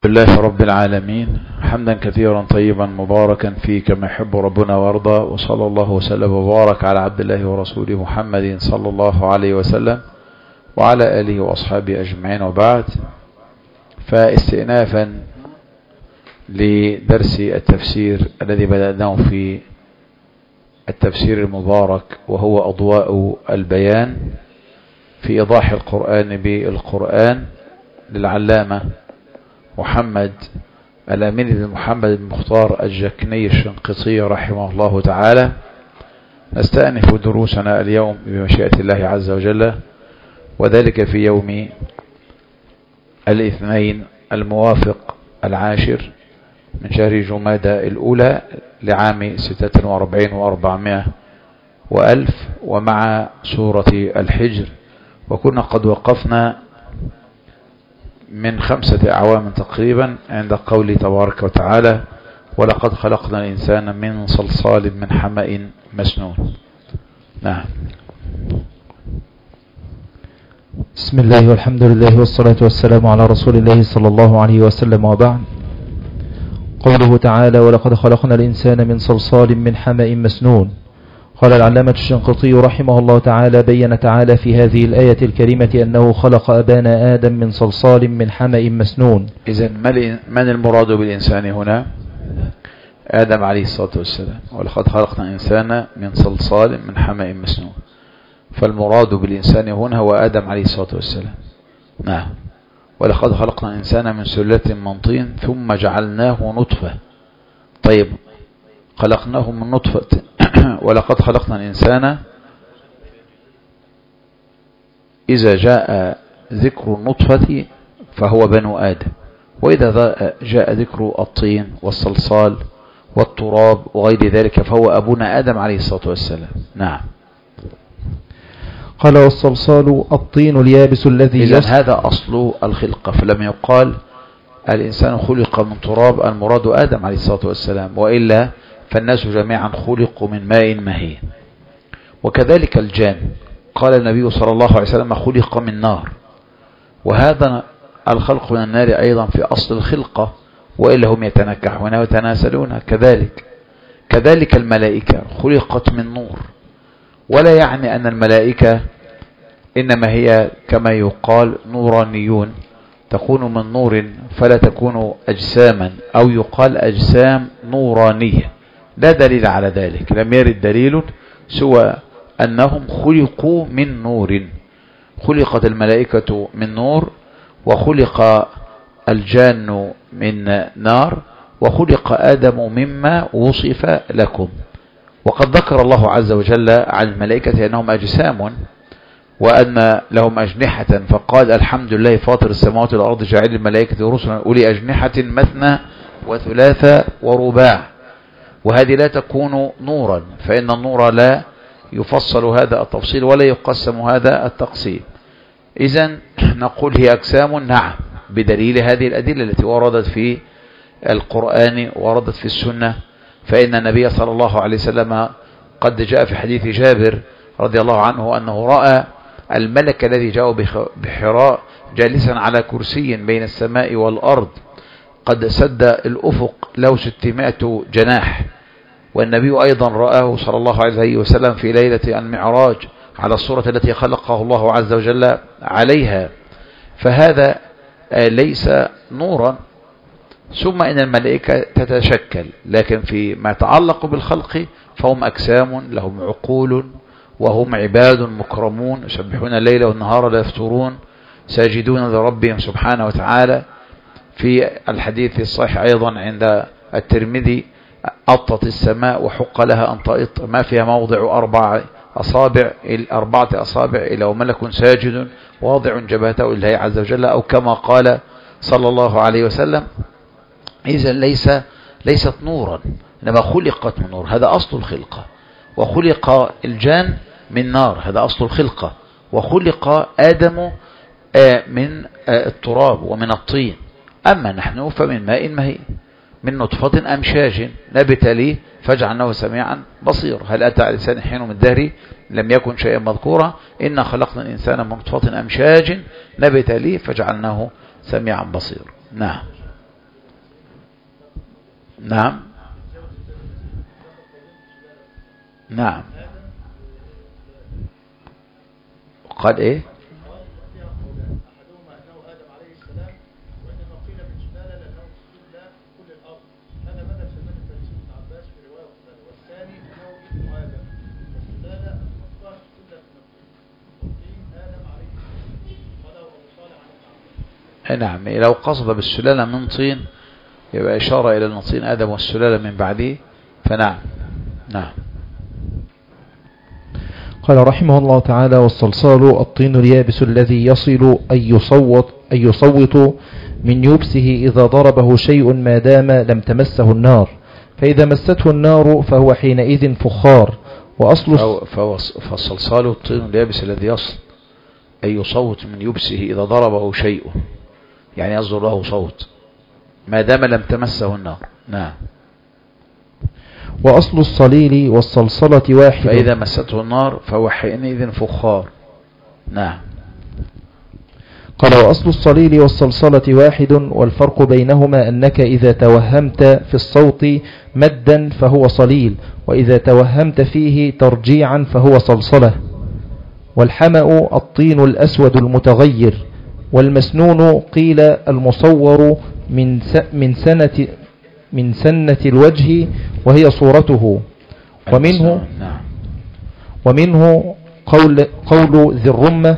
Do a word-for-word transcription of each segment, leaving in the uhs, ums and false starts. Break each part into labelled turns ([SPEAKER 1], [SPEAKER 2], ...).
[SPEAKER 1] لله رب العالمين حمدا كثيرا طيبا مباركا فيه كما يحب ربنا وارضى، وصلى الله وسلم وبارك على عبد الله ورسوله محمد صلى الله عليه وسلم وعلى آله وأصحابه أجمعين، وبعد. فاستئنافا لدرس التفسير الذي بدأناه في التفسير المبارك، وهو أضواء البيان في إيضاح القرآن بالقرآن للعلامة محمد الأمين بن محمد بن مختار الجكني الشنقيطي رحمه الله تعالى. نستأنف دروسنا اليوم بمشيئة الله عز وجل، وذلك في يوم الاثنين الموافق العاشر من شهر جمادى الأولى لعام ستة وأربعين وأربعمائة وألف، ومع سورة الحجر. وكنا قد وقفنا من خمسة أعوام تقريبا عند قوله تبارك وتعالى: ولقد خلقنا الإنسان من صلصال من حمأ مسنون. نعم.
[SPEAKER 2] بسم الله والحمد لله والصلاة والسلام على رسول الله صلى الله عليه وسلم، وبعد. قوله تعالى: ولقد خلقنا الإنسان من صلصال من حمأ مسنون. قال العلامة الشنقيطي رحمه الله تعالى: بين تعالى في هذه الآية الكريمة أنه خلق أبانا آدم من صلصال من حمأ مسنون.
[SPEAKER 1] إذن من المراد بالإنسان هنا؟ آدم عليه الصلاة والسلام. ولقد خلقنا الإنسان من صلصال من حمأ مسنون، فالمراد بالإنسان هنا هو آدم عليه الصلاة والسلام. نعم. ولقد خلقنا الإنسان من سلة من طين ثم جعلناه نطفة. طيب، خلقناه من نطفة ولقد خلقنا الإنسان، إذا جاء ذكر النطفة فهو بنو آدم، وإذا جاء ذكر الطين والصلصال والتراب وغير ذلك فهو أبونا آدم عليه الصلاة والسلام. نعم.
[SPEAKER 2] قال: والصلصال الطين اليابس الذي
[SPEAKER 1] إذن هذا أصل الخلقة، فلم يقال الإنسان خلق من تراب، المراد آدم عليه الصلاة والسلام، وإلا فالناس جميعا خلقوا من ماء مهين. وكذلك الجان، قال النبي صلى الله عليه وسلم: خلق من نار، وهذا الخلق من النار أيضا في أصل الخلقة، وإلا هم يتنكحون ويتناسلون. كذلك كذلك الملائكة خلقت من نور، ولا يعني أن الملائكة إنما هي كما يقال نورانيون، تكون من نور فلا تكون أجساما، أو يقال أجسام نورانية. لا دليل على ذلك، لم يرد دليل سوى أنهم خلقوا من نور. خلقت الملائكة من نور، وخلق الجان من نار، وخلق آدم مما وصف لكم. وقد ذكر الله عز وجل عن الملائكة أنهم أجسام، وأن لهم أجنحة، فقال: الحمد لله فاطر السماوات والأرض جاعل الملائكة رسلا أولي أجنحة مثنى وثلاث ورباع. وهذه لا تكون نورا، فإن النور لا يفصل هذا التفصيل ولا يقسم هذا التقسيم. إذن نقول هي أجسام، نعم، بدليل هذه الأدلة التي وردت في القرآن وردت في السنة. فإن النبي صلى الله عليه وسلم قد جاء في حديث جابر رضي الله عنه أنه رأى الملك الذي جاء بحراء جالسا على كرسي بين السماء والأرض، قد سد الأفق له ستمائة جناح. والنبي أيضا رآه صلى الله عليه وسلم في ليلة المعراج على الصورة التي خلقه الله عز وجل عليها. فهذا ليس نورا. ثم إن الملائكة تتشكل، لكن فيما يتعلق بالخلق فهم أجسام لهم عقول، وهم عباد مكرمون يسبحون الليل والنهار لا يفترون، ساجدون لربهم سبحانه وتعالى. في الحديث الصحيح أيضا عند الترمذي: أطت السماء وحق لها أن تأط، ما فيها موضع أربع أصابع أربعة أصابع إلا وملك ساجد واضع جبهته لله عز وجل، أو كما قال صلى الله عليه وسلم. إذن ليس ليست نورا، إنما خلقت من نور، هذا أصل الخلقة. وخلق الجان من نار، هذا أصل الخلقة. وخلق آدم من التراب ومن الطين. أما نحن فمن ماء مهين، من نطفة أمشاج نبتليه فجعلناه سميعا بصيرا. هل أتى على لسان حين من الدهر لم يكن شيئا مذكورا؟ إنا خلقنا الإنسان من نطفة أمشاج نبتليه فجعلناه سميعا بصيرا. نعم. نعم نعم قال ايه نعم لو قصد بالسلالة من طين يبقى إشارة إلى أن طين آدم والسلالة من بعده فنعم نعم.
[SPEAKER 2] قال رحمه الله تعالى والصلصال الطين اليابس الذي يصل أن يصوت, أن يصوت من يبسه إذا ضربه شيء ما دام لم تمسه النار فإذا مسته النار فهو حينئذ فخار وأصل
[SPEAKER 1] فهو فالصلصال الطين اليابس الذي يصل أن يصوت من يبسه إذا ضربه شيء يعني يصدر له صوت ما دام لم تمسه النار نعم.
[SPEAKER 2] وأصل الصليل والصلصلة واحد
[SPEAKER 1] فإذا مسته النار فهو حينئذ فخار نعم.
[SPEAKER 2] قال وأصل الصليل والصلصلة واحد والفرق بينهما أنك إذا توهمت في الصوت مدا فهو صليل وإذا توهمت فيه ترجيعا فهو صلصلة. والحمأ الطين الأسود المتغير والمسنون قيل المصور من من سنة من سنة الوجه وهي صورته ومنه ومنه قول قول ذي الرمة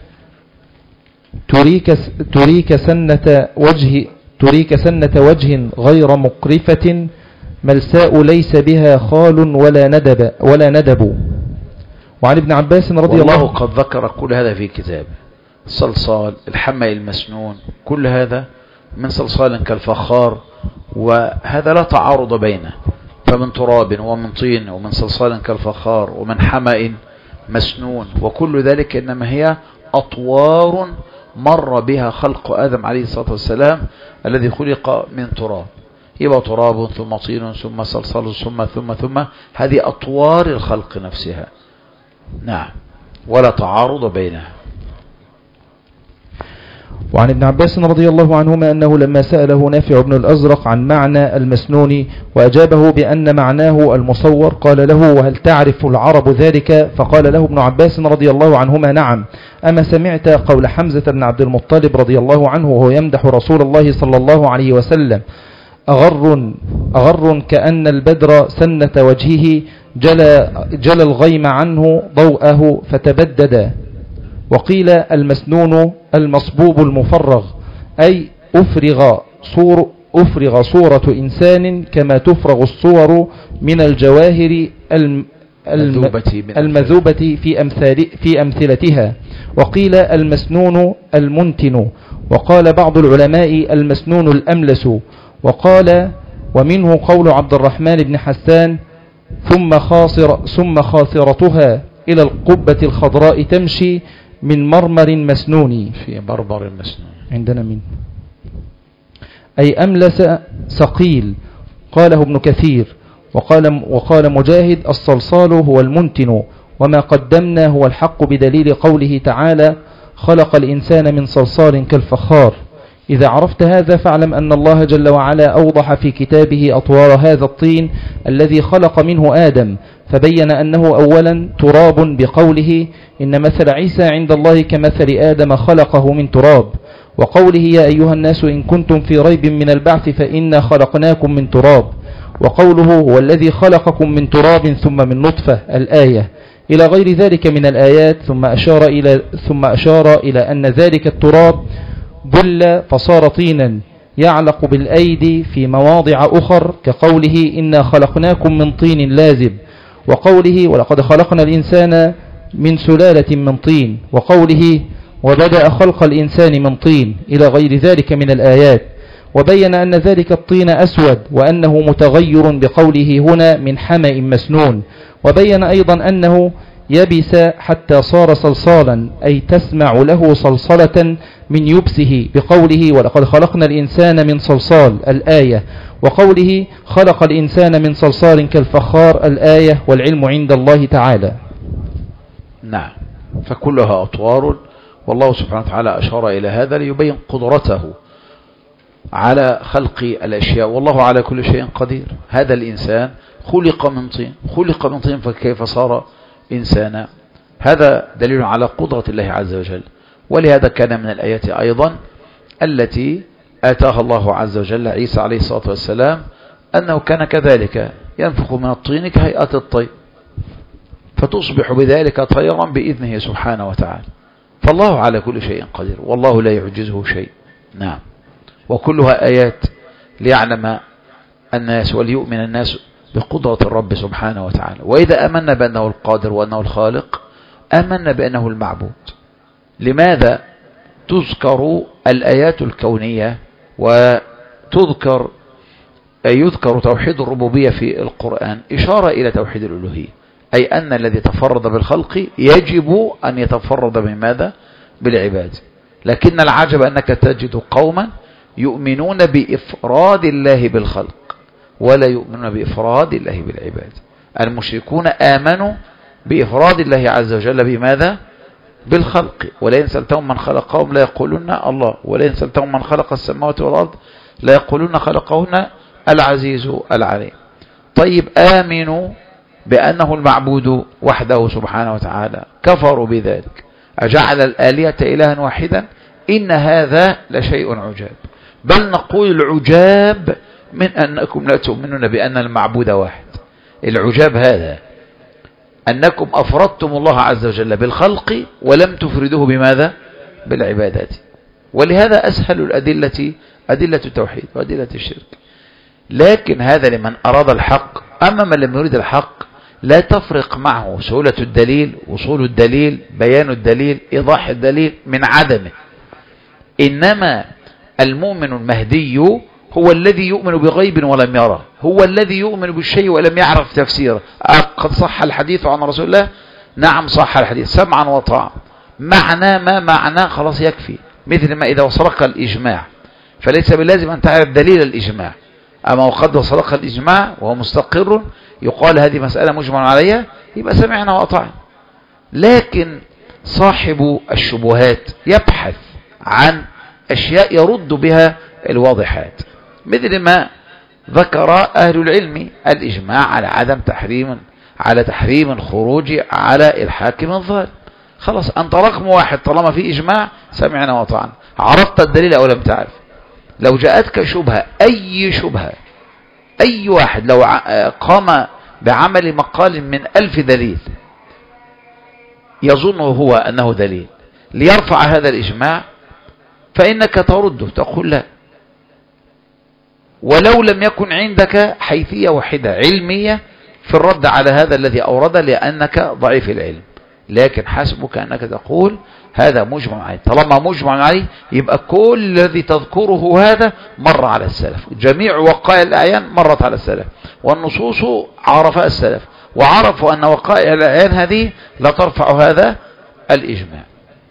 [SPEAKER 2] تريك تريك سنة وجه تريك سنة وجه غير مقرفة ملساء ليس بها خال ولا ندب ولا ندب. وعن ابن عباس رضي الله عنه
[SPEAKER 1] قد ذكر كل هذا في كتابه الصلصال الحمأ المسنون كل هذا من صلصال كالفخار وهذا لا تعارض بينه فمن تراب ومن طين ومن صلصال كالفخار ومن حمأ مسنون وكل ذلك إنما هي أطوار مر بها خلق آدم عليه الصلاة والسلام الذي خلق من تراب يبقى تراب ثم طين ثم صلصال ثم ثم ثم هذه أطوار الخلق نفسها نعم ولا تعارض بينها.
[SPEAKER 2] وعن ابن عباس رضي الله عنهما أنه لما سأله نافع بن الأزرق عن معنى المسنون وأجابه بأن معناه المصور قال له وهل تعرف العرب ذلك فقال له ابن عباس رضي الله عنهما نعم أما سمعت قول حمزة بن عبد المطلب رضي الله عنه وهو يمدح رسول الله صلى الله عليه وسلم أغر, أغر كأن البدر سنة وجهه جل, جل الغيم عنه ضوءه فتبدد. وقيل المسنون المصبوب المفرغ أي أفرغ صور أفرغ صورة إنسان كما تفرغ الصور من الجواهر الم المذوبة في, أمثال في أمثلتها. وقيل المسنون المنتن. وقال بعض العلماء المسنون الأملس. وقال ومنه قول عبد الرحمن بن حسان ثم خاصر ثم خاصرتها إلى القبة الخضراء تمشي من مرمر مسنون
[SPEAKER 1] في مرمر مسنون
[SPEAKER 2] عندنا من أي أملس ثقيل قاله ابن كثير. وقال, وقال مجاهد الصلصال هو المنتن وما قدمنا هو الحق بدليل قوله تعالى خلق الإنسان من صلصال كالفخار. إذا عرفت هذا فاعلم أن الله جل وعلا أوضح في كتابه أطوار هذا الطين الذي خلق منه آدم فبين أنه أولا تراب بقوله إن مثل عيسى عند الله كمثل آدم خلقه من تراب وقوله يا أيها الناس إن كنتم في ريب من البعث فإنا خلقناكم من تراب وقوله هو الذي خلقكم من تراب ثم من نطفة الآية إلى غير ذلك من الآيات. ثم أشار إلى, ثم أشار إلى أن ذلك التراب بل فصار طينا يعلق بالأيدي في مواضع أخر كقوله إنا خلقناكم من طين لازب وقوله ولقد خلقنا الإنسان من سلالة من طين وقوله وبدأ خلق الإنسان من طين إلى غير ذلك من الآيات. وبين أن ذلك الطين أسود وأنه متغير بقوله هنا من حمأ مسنون. وبين أيضا أنه يبس حتى صار صلصالا أي تسمع له صلصلة من يبسه بقوله ولقد خلقنا الإنسان من صلصال الآية وقوله خلق الإنسان من صلصال كالفخار الآية والعلم عند الله تعالى.
[SPEAKER 1] نعم فكلها أطوار والله سبحانه وتعالى أشار إلى هذا ليبين قدرته على خلق الأشياء، والله على كل شيء قدير. هذا الإنسان خلق من طين، خلق من طين فكيف صار إنسانا؟ هذا دليل على قدرة الله عز وجل. ولهذا كان من الآيات أيضا التي آتاها الله عز وجل عيسى عليه الصلاة والسلام أنه كان كذلك ينفخ من الطين كهيئة الطير فتصبح بذلك طيرا بإذنه سبحانه وتعالى. فالله على كل شيء قدير، والله لا يعجزه شيء. نعم. وكلها آيات ليعلم الناس وليؤمن الناس بقدرة الرب سبحانه وتعالى. وإذا أمنا بأنه القادر وأنه الخالق أمنا بأنه المعبود. لماذا تذكر الآيات الكونية وتذكر يذكر توحيد الربوبية في القرآن؟ إشارة إلى توحيد الألوهية، أي أن الذي تفرد بالخلق يجب أن يتفرد بماذا؟ بالعباد. لكن العجب أنك تجد قوما يؤمنون بإفراد الله بالخلق ولا يؤمنون بإفراد الله بالعباد. المشركون آمنوا بإفراد الله عز وجل بماذا؟ بالخلق. ولئن سألتهم من خلقهم لا يقولون الله، ولئن سألتهم من خلق السماوات والأرض لا يقولون خلقهن العزيز العليم. طيب آمنوا بأنه المعبود وحده سبحانه وتعالى، كفروا بذلك، أجعل الآلهة إلها واحدا، إن هذا لشيء عجاب. بل نقول العجاب من أنكم لا تؤمنون بأن المعبود واحد. العجاب هذا أنكم أفردتم الله عز وجل بالخلق ولم تفردوه بماذا؟ بالعبادات. ولهذا أسهل الأدلة أدلة التوحيد وأدلة الشرك. لكن هذا لمن أراد الحق. أما من لم يريد الحق لا تفرق معه سهولة الدليل، وصول الدليل، بيان الدليل، إيضاح الدليل من عدمه. إنما المؤمن المهدي هو الذي يؤمن بغيب ولم يره، هو الذي يؤمن بالشيء ولم يعرف تفسيره. قد صح الحديث عن رسول الله، نعم صح الحديث، سمعا وطاعا. معنى ما معناه خلاص يكفي. مثل ما إذا وصلك الإجماع فليس بلازم أن تعرف دليل الإجماع، أما وقد وصلك الإجماع وهو مستقر يقال هذه مسألة مجمع عليها، يبقى سمعنا وأطعنا. لكن صاحب الشبهات يبحث عن أشياء يرد بها الواضحات، مثل ما ذكر أهل العلم الإجماع على عدم تحريم، على تحريم الخروج على الحاكم الظالم. خلاص أنت رقم واحد، طالما في إجماع سمعنا وأطعنا. عرفت الدليل أو لم تعرف؟ لو جاءتك شبهة، أي شبهة، أي واحد لو قام بعمل مقال من ألف دليل يظنه هو أنه دليل ليرفع هذا الإجماع، فإنك ترده، تقول لا، ولو لم يكن عندك حيثية واحدة علمية في الرد على هذا الذي أورد لأنك ضعيف العلم. لكن حسبك أنك تقول هذا مجمع عليه. طالما مجمع عليه يبقى كل الذي تذكره هذا مر على السلف، جميع وقائع الأعيان مرت على السلف، والنصوص عرفها السلف، وعرفوا أن وقائع الأعيان هذه لا ترفع هذا الإجماع.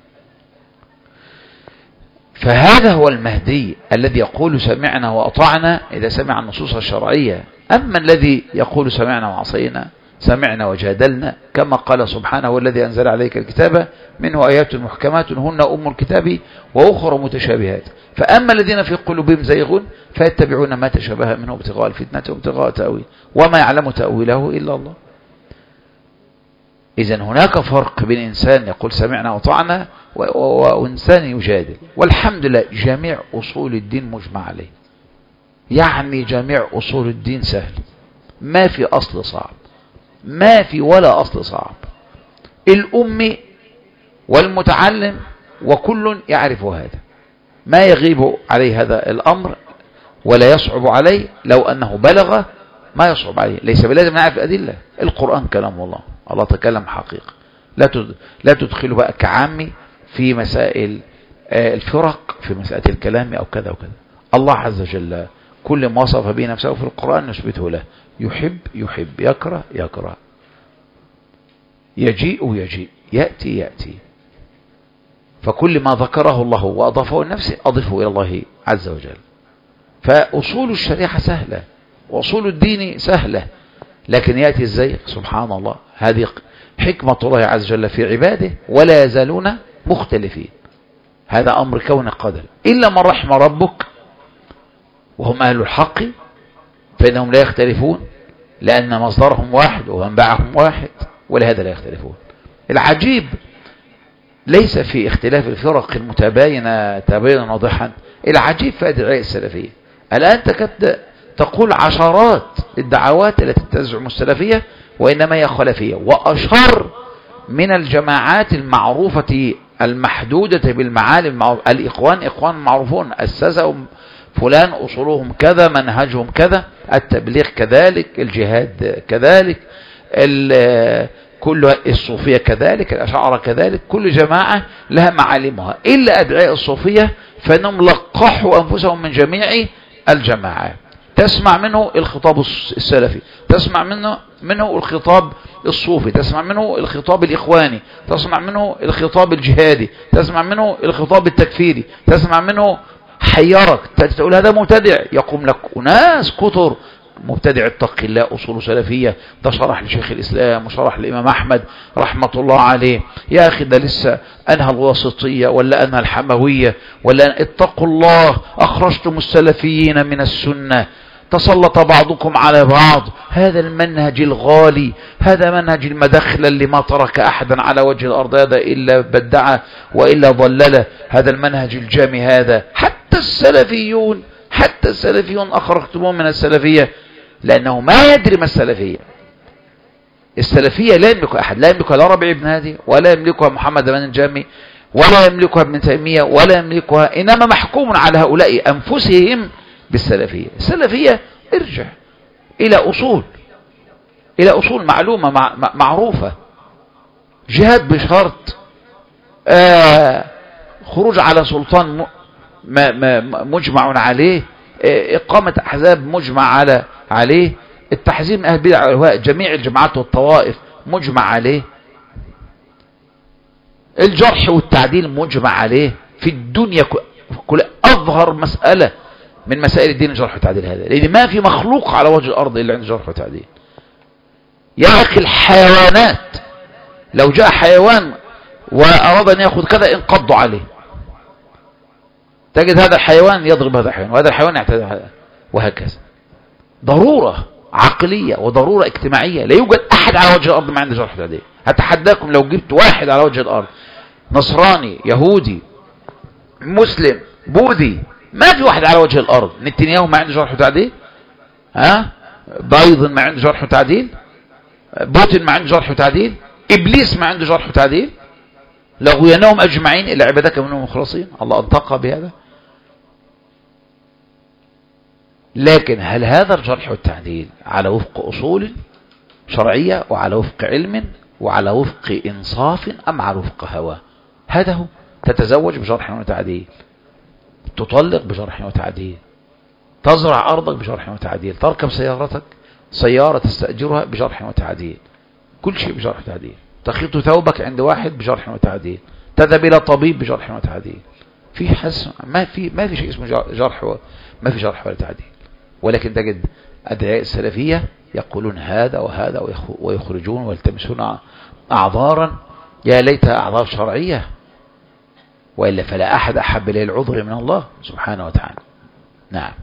[SPEAKER 1] فهذا هو المهدي الذي يقول سمعنا وأطعنا إذا سمع النصوص الشرعية. أما الذي يقول سمعنا وعصينا، سمعنا وجادلنا، كما قال سبحانه والذي أنزل عليك الكتاب منه آيات محكمات هن أم الكتاب وأخرى متشابهات. فأما الذين في قلوبهم زيغ فيتبعون ما تشابه منه ابتغاء الفتنة وابتغاء تأويل وما يعلم تأويله إلا الله. إذن هناك فرق بين إنسان يقول سمعنا وطعنا وإنسان يجادل. والحمد لله جميع أصول الدين مجمع عليه، يعني جميع أصول الدين سهل، ما في أصل صعب، ما في ولا أصل صعب. الأمي والمتعلم وكل يعرف هذا، ما يغيب عليه هذا الأمر ولا يصعب عليه. لو أنه بلغ ما يصعب عليه، ليس بلازم نعرف الأدلة. القرآن كلام الله، الله تكلم حقيقة. لا لا تدخل بقى كعامي في مسائل الفرق، في مسائل الكلام أو كذا وكذا. الله عز وجل كل ما وصف به نفسه في القرآن نثبته له. يحب يحب، يكره يكره، يجيء يجيء، يأتي يأتي. فكل ما ذكره الله وأضافه لنفسه أضفه إلى الله عز وجل. فأصول الشريعة سهلة وأصول الدين سهلة، لكن يأتي الزيغ سبحان الله. هذه حكمة الله عز وجل في عباده، ولا يزالون مختلفين. هذا أمر كون قدر، إلا من رحم ربك وهم أهل الحق فإنهم لا يختلفون لأن مصدرهم واحد ومنبعهم واحد، ولهذا لا يختلفون. العجيب ليس في اختلاف الفرق المتباينة تباينا واضحا، العجيب في أدعياء السلفية. الآن تكاد تقول عشرات الدعوات التي تزعم السلفية وإنما هي خلفية، وأشهر من الجماعات المعروفة المحدودة بالمعالم. الإخوان إخوان معروفون، أسسوا فلان أصولهم كذا، منهجهم كذا، التبليغ كذلك، الجهاد كذلك، كل الصوفية كذلك، الأشاعرة كذلك، كل جماعة لها معالمها، إلا أدعياء الصوفية فإنهم لقحوا أنفسهم من جميع الجماعات. تسمع منه الخطاب السلفي، تسمع منه منه الخطاب الصوفي، تسمع منه الخطاب الإخواني، تسمع منه الخطاب الجهادي، تسمع منه الخطاب التكفيري، تسمع منه حيرك تقول هذا مبتدع، يقوم لك أناس كتر مبتدع اتقي الله أصول سلفية، ده شرح لشيخ الإسلام وشرح لإمام أحمد رحمة الله عليه، يا أخي ده لسه أنهى الواسطية ولا أنهى الحموية ولا اتقوا الله أخرجتم السلفيين من السنة، تسلط بعضكم على بعض، هذا المنهج الغالي، هذا منهج المدخل اللي ما ترك أحدا على وجه الأرض هذا إلا بدعه وإلا ضلله، هذا المنهج الجامي هذا. حتى السلفيون حتى السلفيون أخرجتموهم من السلفية لأنه ما يدري ما السلفية. السلفية لا يملكها أحد، لا يملكها لا ربيع بن هادي ولا يملكها محمد بن الجامي ولا يملكها ابن تيمية ولا يملكها، إنما محكوم على هؤلاء أنفسهم بالسلفية. السلفية ارجع إلى أصول إلى أصول معلومة مع معروفة، جهاد بشرط، آه خروج على سلطان ما ما مجمع عليه، إقامة أحزاب مجمع على عليه، التحذير من أهل البدع والأهواء، جميع الجماعات والطوائف مجمع عليه، الجرح والتعديل مجمع عليه في الدنيا كل أظهر مسألة من مسائل الدين الجرح والتعديل هذا، لأن ما في مخلوق على وجه الأرض إلا عنده جرح وتعديل. يا أخي الحيوانات لو جاء حيوان وأراد أن يأخذ كذا انقضوا عليه، تجد هذا الحيوان يضرب هذا الحيوان وهذا الحيوان يعتدي على، وهكذا. ضرورة عقلية وضرورة اجتماعية، لا يوجد أحد على وجه الأرض ما عنده جرح وتعديل. هتحداكم لو جبت واحد على وجه الأرض نصراني يهودي مسلم بوذي، ما في واحد على وجه الأرض. نتنياهو ما عنده جرح وتعديل، ها بايدن ما عنده جرح وتعديل، بوتين ما عنده جرح وتعديل، إبليس ما عنده جرح وتعديل، لغويناهم أجمعين إلا عبادك منهم مخلصين. الله أنطق بهذا. لكن هل هذا الجرح والتعديل على وفق أصول شرعية وعلى وفق علم وعلى وفق إنصاف أم على وفق هوى؟ هذا هو. تتزوج بجرح وتعديل، تطلق بجرح وتعديل، تزرع أرضك بجرح وتعديل، تركب سيارتك سيارة تستأجرها بجرح وتعديل، كل شيء بجرح وتعديل، تخيط ثوبك عند واحد بجرح وتعديل، تذهب إلى طبيب بجرح وتعديل. في حس ما في ما في شيء اسمه جرح و... ما في جرح ولا تعديل. ولكن تجد أدعياء السلفية يقولون هذا وهذا ويخرجون ويلتمسون أعذارا، يا ليتها أعذار شرعية، وإلا فلا أحد أحب إليه العذر من الله سبحانه وتعالى. نعم.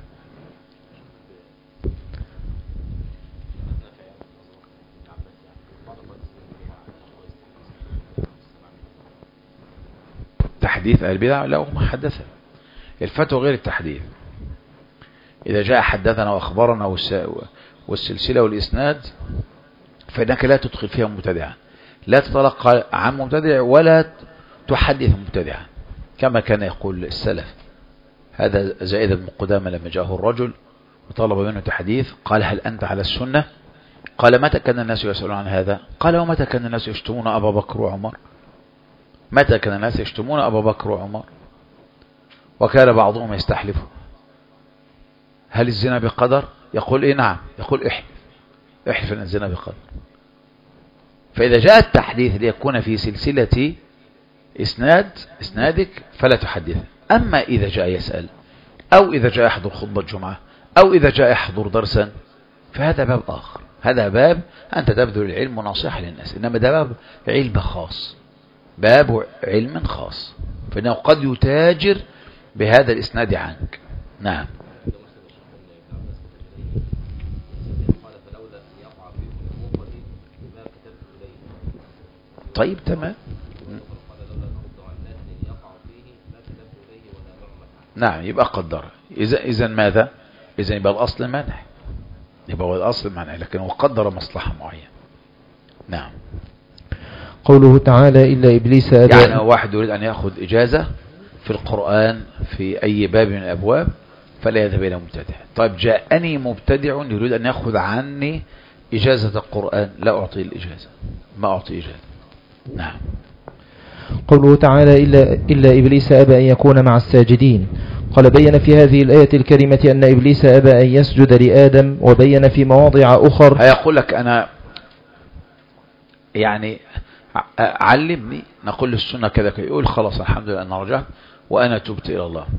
[SPEAKER 1] تحديث أهل البدع لا هم حدثا، الفتوى غير التحديث. إذا جاء حدثنا وأخبرنا والسلسلة والإسناد فإنك لا تدخل فيها مبتدعا، لا تتلقى عن مبتدع ولا تحدث مبتدعا، كما كان يقول السلف. هذا زائد بن قدامة لما جاءه الرجل وطلب منه تحديث قال هل أنت على السنة؟ قال متى كان الناس يسألون عن هذا؟ قال ومتى كان الناس يشتمون أبا بكر وعمر؟ متى كان الناس يشتمون أبا بكر وعمر؟ وكان بعضهم يستحلف هل الزنا بقدر؟ يقول إيه نعم، يقول احلف احلف أن الزنا بقدر. فإذا جاء التحديث ليكون في سلسلة إسناد إسنادك فلا تحدث. أما إذا جاء يسأل أو إذا جاء يحضر خطبة جمعة أو إذا جاء يحضر درسا فهذا باب آخر، هذا باب أنت تبذل العلم ونصيحة للناس، إنما ده باب علم خاص، باب علم خاص، فإنه قد يتاجر بهذا الإسناد عنك. نعم. طيب تمام. نعم يبقى قدر. إذا إذا ماذا؟ إذا يبقى الأصل منع، يبقى هو الأصل منع، لكن هو قدر مصلحة معينة. نعم.
[SPEAKER 2] قوله تعالى إلا إبليس أبى.
[SPEAKER 1] يعني واحد يريد أن يأخذ إجازة في القرآن في أي باب من الأبواب فلا يذهب إلى مبتدع. طيب جاءني مبتدع يريد أن يأخذ عني إجازة القرآن، لا أعطي الإجازة، ما أعطي إجازة. نعم.
[SPEAKER 2] قوله تعالى إلا, إلا إبليس أبى أن يكون مع الساجدين. قال بين في هذه الآية الكريمة أن إبليس أبى أن يسجد لآدم، وبين في مواضع أخر.
[SPEAKER 1] هيقول لك أنا يعني علمني، نقول للسنة كذا كي يقول خلاص الحمد لله أنا رجعت وأنا تبت إلى الله،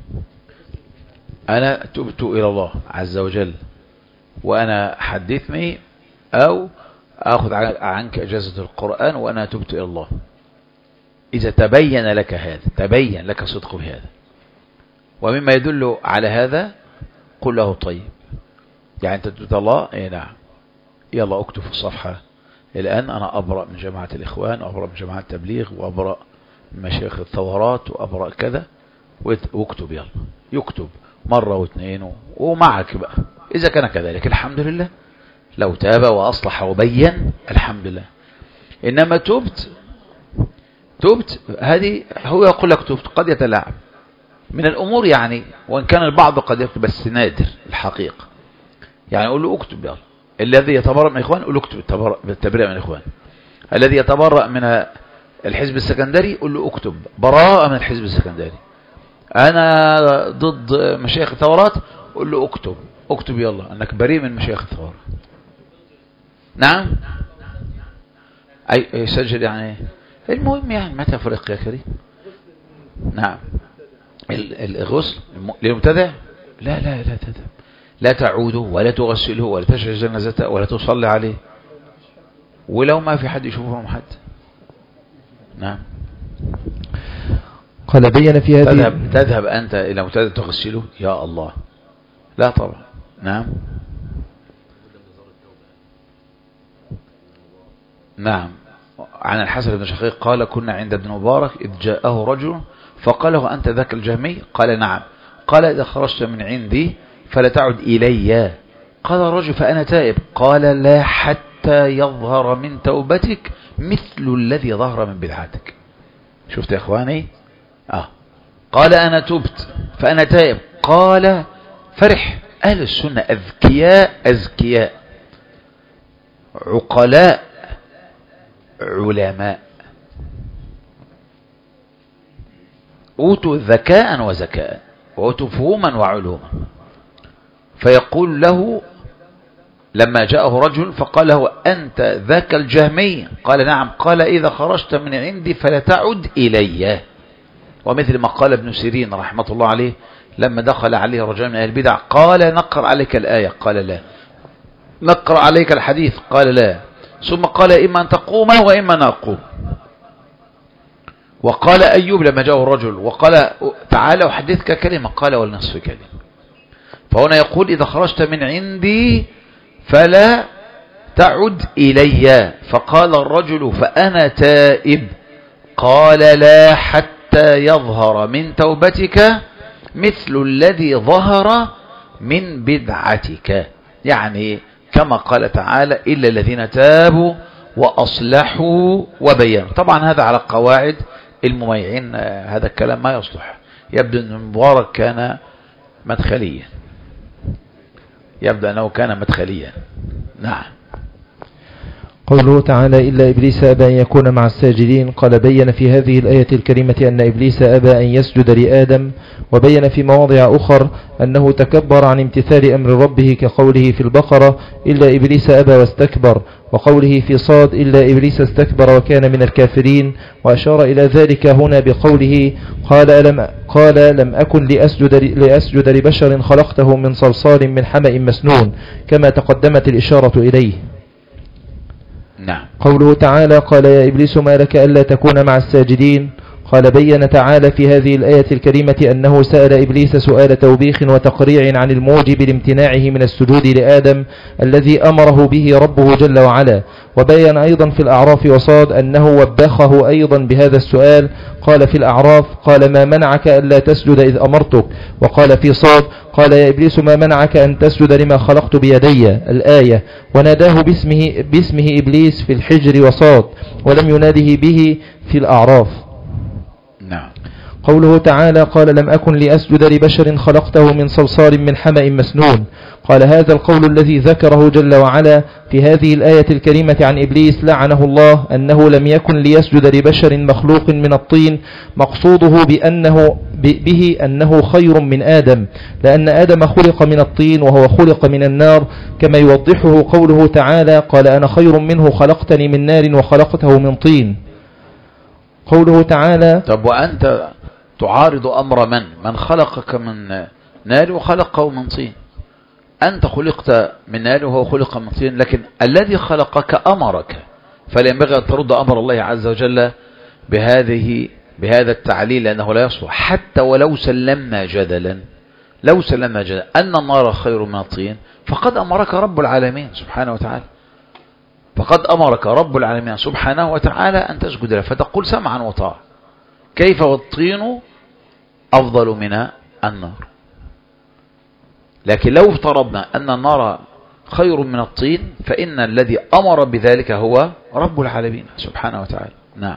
[SPEAKER 1] أنا تبت إلى الله عز وجل وأنا حدثني، أو أخذ عنك إجازة القرآن وأنا تبت إلى الله. إذا تبين لك هذا، تبين لك صدق بهذا، ومما يدل على هذا قل له طيب، يعني أنت تبت الله، إيه نعم، يلا اكتب في الصفحة الآن أنا أبرأ من جماعة الإخوان وأبرأ من جماعة التبليغ وأبرأ من مشايخ الثورات وأبرأ كذا، واكتب يلا، يكتب مرة واثنين ومعك بقى. إذا كان كذلك الحمد لله، لو تاب وأصلح وبين الحمد لله. إنما تبت تبت هذه هو يقول لك تبت، قد يتلاعب من الأمور يعني، وإن كان البعض قد يكتب بس نادر الحقيقة. يعني يقول له اكتب يلا، الذي يتبرأ من الإخوان قل له اكتب التبرئة من الإخوان، الذي يتبرأ من الحزب السكندري قل له اكتب براءة من الحزب السكندري، أنا ضد مشايخ الثورات قل له اكتب اكتب يلا أنك بريء من مشايخ الثورات. نعم أي يسجل يعني، المهم يعني ما تفرق يا كريم. نعم. الغسل للمبتدع لا لا لا تذهب، لا تعوده ولا تغسله ولا تشعر جنازته ولا تصلي عليه، ولو ما في حد يشوفهم حد. نعم.
[SPEAKER 2] قال بين في هذه
[SPEAKER 1] تذهب, تذهب أنت إلى مبتدع تغسله يا الله، لا طبعا. نعم. نعم. عن الحسن بن شقيق قال كنا عند ابن مبارك إذ جاءه رجل فقال له أنت ذاك الجهمي؟ قال نعم. قال إذا خرجت من عندي فلا تعد إلي. قال الرجل فأنا تائب. قال لا حتى يظهر من توبتك مثل الذي ظهر من بدعتك. شفت يا إخواني؟ آه. قال أنا تبت فأنا تائب. قال فرح. أهل السنة أذكياء أذكياء عقلاء علماء، أوتوا ذكاء وزكاء وأوتوا فهوما وعلوما. فيقول له لما جاءه رجل فقال له أنت ذاك الجهمي؟ قال نعم. قال إذا خرجت من عندي فلا تعد إلي. ومثل ما قال ابن سيرين رحمة الله عليه لما دخل عليه رجل من أهل البدع قال نقرأ عليك الآية؟ قال لا. نقرأ عليك الحديث؟ قال لا. ثم قال إما أن تقوم وإما أن أقوم. وقال أيوب لما جاءه الرجل وقال تعالى أحدثك كلمة قال والنصف كلمة. فهنا يقول إذا خرجت من عندي فلا تعد إلي. فقال الرجل فأنا تائب. قال لا حتى يظهر من توبتك مثل الذي ظهر من بدعتك، يعني كما قال تعالى إلا الذين تابوا وأصلحوا وبينوا. طبعا هذا على قواعد المميعين، هذا الكلام ما يصلح. يبدو أن المبارك كان مدخليا، يبدو أنه كان مدخليا. نعم.
[SPEAKER 2] قوله تعالى إلا إبليس أبى أن يكون مع الساجدين. قال بين في هذه الآية الكريمة أن إبليس أبى أن يسجد لآدم، وبين في مواضع أخر أنه تكبر عن امتثال أمر ربه كقوله في البقرة إلا إبليس أبى واستكبر، وقوله في صاد إلا إبليس استكبر وكان من الكافرين. وأشار إلى ذلك هنا بقوله قال لم, قال لم أكن لأسجد, لأسجد لبشر خلقته من صلصال من حمأ مسنون، كما تقدمت الإشارة إليه.
[SPEAKER 1] نعم.
[SPEAKER 2] قوله تعالى قال يا إبليس ما لك ألا تكون مع الساجدين. قال بين تعالى في هذه الآية الكريمة أنه سأل إبليس سؤال توبيخ وتقريع عن الموجب لامتناعه من السجود لآدم الذي أمره به ربه جل وعلا. وبين أيضا في الأعراف وصاد أنه وبخه أيضا بهذا السؤال. قال في الأعراف قال ما منعك ألا تسجد إذ أمرتك. وقال في صاد قال يا إبليس ما منعك أن تسجد لما خلقت بيدي الآية. وناداه باسمه, باسمه إبليس في الحجر وصاد ولم يناده به في الأعراف.
[SPEAKER 1] نعم.
[SPEAKER 2] قوله تعالى قال لم أكن لأسجد لبشر خلقته من صلصال من حمأ مسنون. قال هذا القول الذي ذكره جل وعلا في هذه الآية الكريمة عن إبليس لعنه الله أنه لم يكن ليسجد لبشر مخلوق من الطين مقصوده بأنه به أنه خير من آدم، لأن آدم خلق من الطين وهو خلق من النار، كما يوضحه قوله تعالى قال أنا خير منه خلقتني من نار وخلقته من طين. قوله تعالى
[SPEAKER 1] طب وأنت تعارض أمر من من خلقك من نار وخلقه من طين؟ أنت خلقت من نار وهو خلق من طين، لكن الذي خلقك أمرك، فلا ينبغي أن ترد أمر الله عز وجل بهذه بهذا التعليل، لأنه لا يصلح. حتى ولو سلمنا جدلا لو سلمنا جدلا أن النار خير من الطين، فقد أمرك رب العالمين سبحانه وتعالى فقد أمرك رب العالمين سبحانه وتعالى أن تسجد له، فتقول سمعا وطاعة. كيف والطين أفضل من النار؟ لكن لو افترضنا أن النار خير من الطين فإن الذي أمر بذلك هو رب العالمين سبحانه وتعالى. نعم.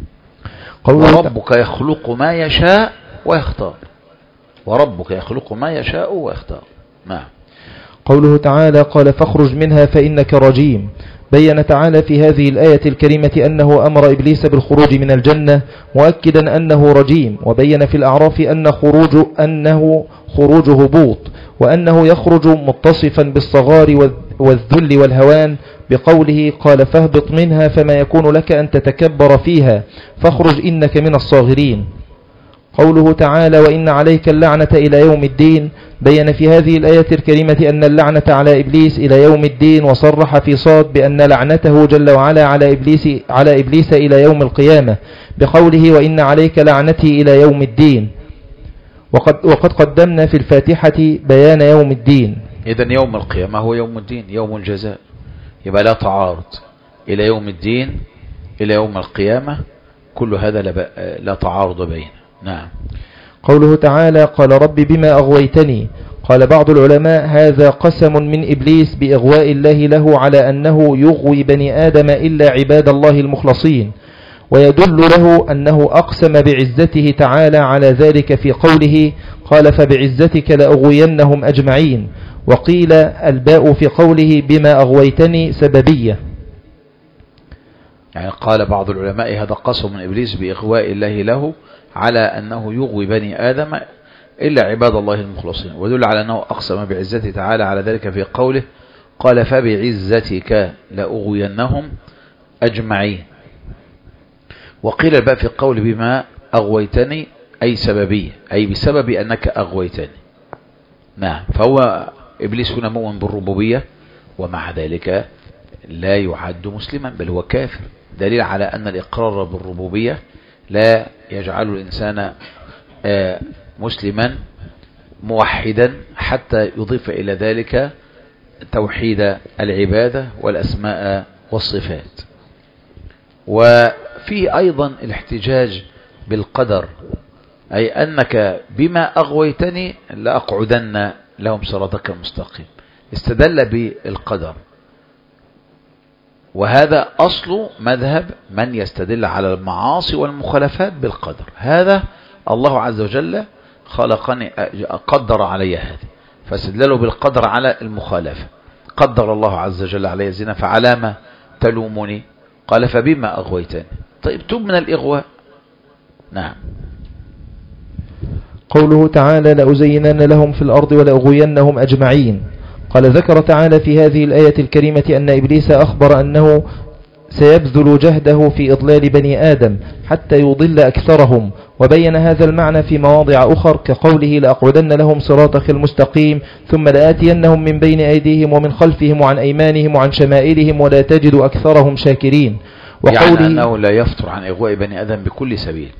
[SPEAKER 1] وربك يخلق ما يشاء ويختار وربك يخلق ما يشاء ويختار. نعم.
[SPEAKER 2] قوله تعالى قال فاخرج منها فإنك رجيم. بين تعالى في هذه الآية الكريمة أنه أمر إبليس بالخروج من الجنة مؤكدا أنه رجيم. وبين في الأعراف أن خروج أنه خروج هبوط، وأنه يخرج متصفا بالصغار والذل والهوان بقوله قال فاهبط منها فما يكون لك أن تتكبر فيها فاخرج إنك من الصاغرين. قوله تعالى وإن عليك اللعنة إلى يوم الدين. بين في هذه الآية الكريمة أن اللعنة على إبليس إلى يوم الدين، وصرح في صاد بأن لعنته جل وعلا على إبليس, على إبليس إلى يوم القيامة بقوله وإن عليك لعنتي إلى يوم الدين. وقد, وقد قدمنا في الفاتحة بيان يوم الدين.
[SPEAKER 1] إذن يوم القيامة هو يوم الدين، يوم الجزاء، يبقى لا تعارض إلى يوم الدين إلى يوم القيامة، كل هذا لا تعارض بينه. نعم.
[SPEAKER 2] قوله تعالى قال رب بما أغويتني. قال بعض العلماء هذا قسم من إبليس بإغواء الله له على أنه يغوي بني آدم إلا عباد الله المخلصين، ويدل له أنه أقسم بعزته تعالى على ذلك في قوله قال فبعزتك لأغوينهم أجمعين. وقيل الباء في قوله بما أغويتني سببية،
[SPEAKER 1] يعني قال بعض العلماء هذا قسم من إبليس بإغواء الله له على أنه يغوي بني آدم إلا عباد الله المخلصين، ودل على أنه أقسم بعزته تعالى على ذلك في قوله قال فبعزتك لأغوينهم أجمعين. وقيل الباء في قول بما أغويتني أي سببية، أي بسبب أنك أغويتني. نعم. فهو إبليس هنا مؤمن بالربوبية، ومع ذلك لا يعد مسلما بل هو كافر، دليل على أن الإقرار بالربوبية لا يجعل الإنسان مسلما موحدا حتى يضيف إلى ذلك توحيد العبادة والأسماء والصفات. وفي أيضا الاحتجاج بالقدر، أي أنك بما أغويتني لأقعدن لهم صراطك المستقيم، استدل بالقدر، وهذا أصل مذهب من يستدل على المعاصي والمخالفات بالقدر. هذا الله عز وجل خلقني قدر علي هذه، فاستدلوا بالقدر على المخالفة. قدر الله عز وجل علي الزنا فعلى ما تلومني؟ قال فبما أغويتني. طيب تب من الإغواء. نعم.
[SPEAKER 2] قوله تعالى لأزينن لهم في الأرض ولأغوينهم أجمعين. قال ذكر تعالى في هذه الآية الكريمة أن إبليس أخبر أنه سيبذل جهده في إضلال بني آدم حتى يضل أكثرهم، وبين هذا المعنى في مواضع أخر كقوله لأقعدن لهم صراطك المستقيم ثم لآتينهم من بين أيديهم ومن خلفهم وعن أيمانهم وعن شمائلهم ولا تجد أكثرهم شاكرين.
[SPEAKER 1] يعني أنه لا يفتر عن إغواء بني آدم بكل سبيل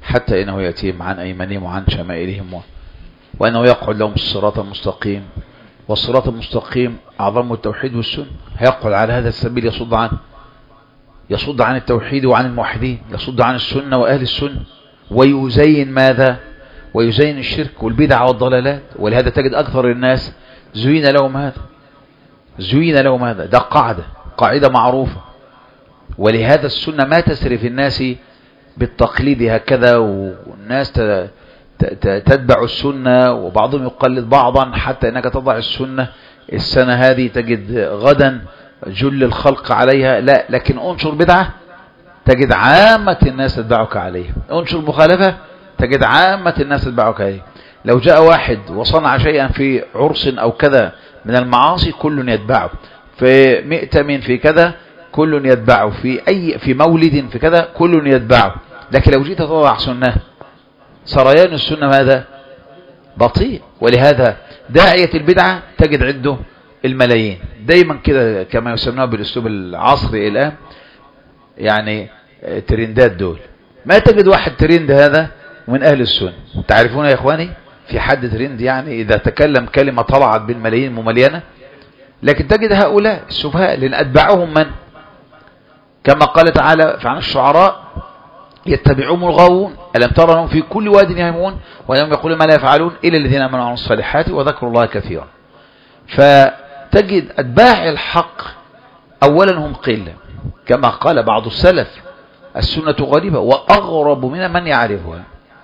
[SPEAKER 1] حتى إنه يأتيهم عن أيمانهم وعن شمائلهم وأنه يقعد لهم الصراط المستقيم. والصراط المستقيم أعظم التوحيد والسنة، هيقعد على هذا السبيل يصد عنه، يصد عن التوحيد وعن الموحدين، يصد عن السنة وأهل السنة، ويزين ماذا؟ ويزين الشرك والبدع والضلالات. ولهذا تجد أكثر الناس زين لهم هذا، زين لهم هذا، ده قاعدة قاعدة معروفة. ولهذا السنة ما تسري في الناس بالتقليد هكذا، والناس تتبع السنة وبعضهم يقلد بعضا، حتى انك تضع السنة السنة هذه تجد غدا جل الخلق عليها. لا، لكن انشر بدعة تجد عامة الناس تتبعك عليها، انشر مخالفة تجد عامة الناس تتبعك عليها. لو جاء واحد وصنع شيئا في عرس او كذا من المعاصي كل يتبعه، في مئتم في كذا كل يتبعه، في اي في مولد في كذا كل يتبعه. لكن لو جيت تضع سنة سريان السنة ماذا؟ بطيء. ولهذا داعية البدعة تجد عنده الملايين دايما كده، كما يسمونه بالاسلوب العصري الآن، يعني ترندات دول. ما تجد واحد ترند هذا من أهل السنة. تعرفون يا إخواني في حد ترند يعني إذا تكلم كلمة طلعت بالملايين مملينة؟ لكن تجد هؤلاء السفهاء لأن أتبعهم من؟ كما قال تعالى عن الشعراء يتبعون الغاوون ألم ترى لهم في كل واد يهيمون ولم يقولوا ما لا يفعلون إلا الذين آمنوا وعملوا الصالحات وذكروا الله كثيرا. فتجد أتباع الحق أولا هم قلة، كما قال بعض السلف السنة غريبة وأغرب من من يعرفها.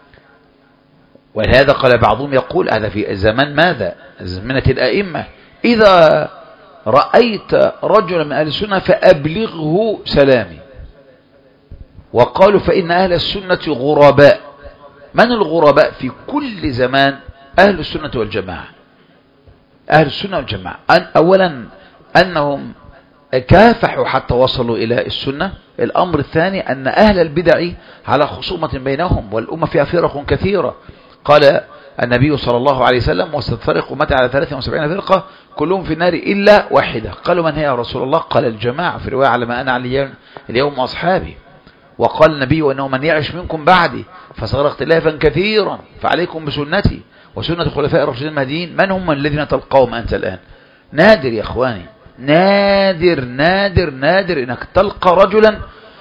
[SPEAKER 1] ولهذا قال بعضهم يقول هذا في زمان ماذا؟ زمنة الأئمة، إذا رأيت رجلا من أهل السنة فأبلغه سلامي. وقالوا فإن أهل السنة غرباء. من الغرباء في كل زمان؟ أهل السنة والجماعة. أهل السنة والجماعة أن أولا أنهم كافحوا حتى وصلوا إلى السنة. الأمر الثاني أن أهل البدع على خصومة بينهم، والأمة فيها فرق كثيرة. قال النبي صلى الله عليه وسلم وستفترق أمتي على ثلاثة وسبعين فرقة كلهم في النار إلا واحدة. قالوا من هي يا رسول الله؟ قال الجماعة، في رواية على ما أنا عليه اليوم وأصحابي. وقال النبي أنه من يعش منكم بعدي فسيرى اختلافا كثيرا فعليكم بسنتي وسنة خلفاء الراشدين المهديين. من هم الذين تلقاهم أنت الآن؟ نادر يا إخواني، نادر نادر نادر إنك تلقى رجلا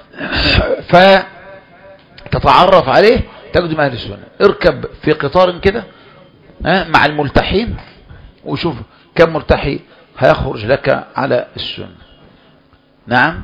[SPEAKER 1] فتتعرف عليه تقدم أهل السنة. اركب في قطار كده مع الملتحين وشوف كم ملتحي هيخرج لك على السنة. نعم.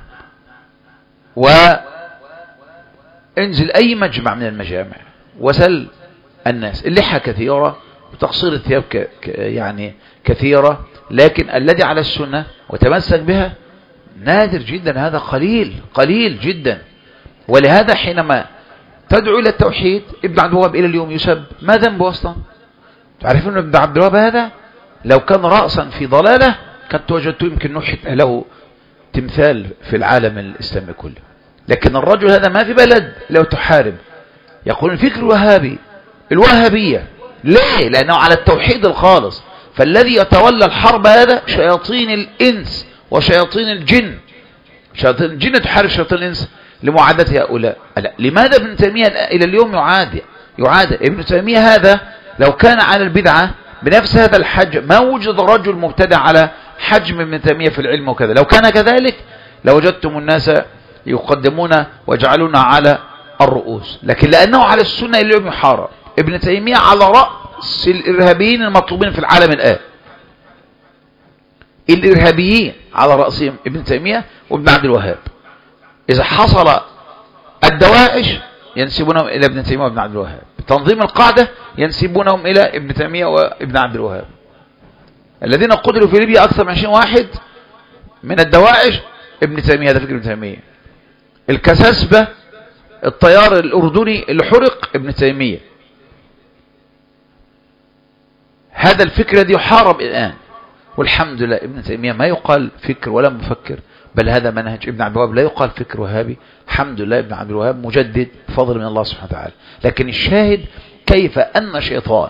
[SPEAKER 1] وانزل أي مجمع من المجامع وسل الناس، اللحى كثيرة وتقصير الثياب ك... يعني كثيرة، لكن الذي على السنة وتمسك بها نادر جدا، هذا قليل قليل جدا. ولهذا حينما تدعو إلى التوحيد ابن عبد الوهاب إلى اليوم يسب، ما ذنبه أصلا؟ تعرفون ابن عبد الوهاب هذا لو كان رأسا في ضلالة كنت وجدت يمكن نحت له تمثال في العالم الإسلامي كله. لكن الرجل هذا ما في بلد لو تحارب يقول الفكر الوهابي الوهابية. ليه؟ لأنه على التوحيد الخالص. فالذي يتولى الحرب هذا شياطين الإنس وشياطين الجن. شياطين الجن تحارب شياطين الإنس لمعادة هؤلاء. لا. لماذا ابن تيمية إلى اليوم يعاد يعاد ابن تيمية هذا لو كان على البدعة بنفس هذا الحجم ما وجد رجل مبتدع على حجم ابن تيمية في العلم وكذا. لو كان كذلك لوجدتم الناس يقدمون ويجعلون على الرؤوس. لكن لأنه على السنة اليوم يحارب. ابن تيمية على رأس الإرهابيين المطلوبين في العالم الآن. الإرهابيين على رأسهم ابن تيمية وابن عبد الوهاب. إذا حصل الدواعش ينسبونهم إلى ابن تيمية وابن عبد الوهاب. تنظيم القاعدة ينسبونهم إلى ابن تيمية وابن عبد الوهاب. الذين قتلوا في ليبيا أكثر من عشرين واحد من الدواعش ابن تيمية، هذا فكر ابن تيمية. الكساسبة الطيار الأردني اللي حرق ابن تيمية. هذا الفكر الذي يحارب الآن. والحمد لله ابن تيمية ما يقال فكر ولا مفكر، بل هذا منهج. ابن عبد الوهاب لا يقال فكر وهابي. الحمد لله ابن عبد الوهاب مجدد فضل من الله سبحانه وتعالى. لكن الشاهد كيف أن شيطان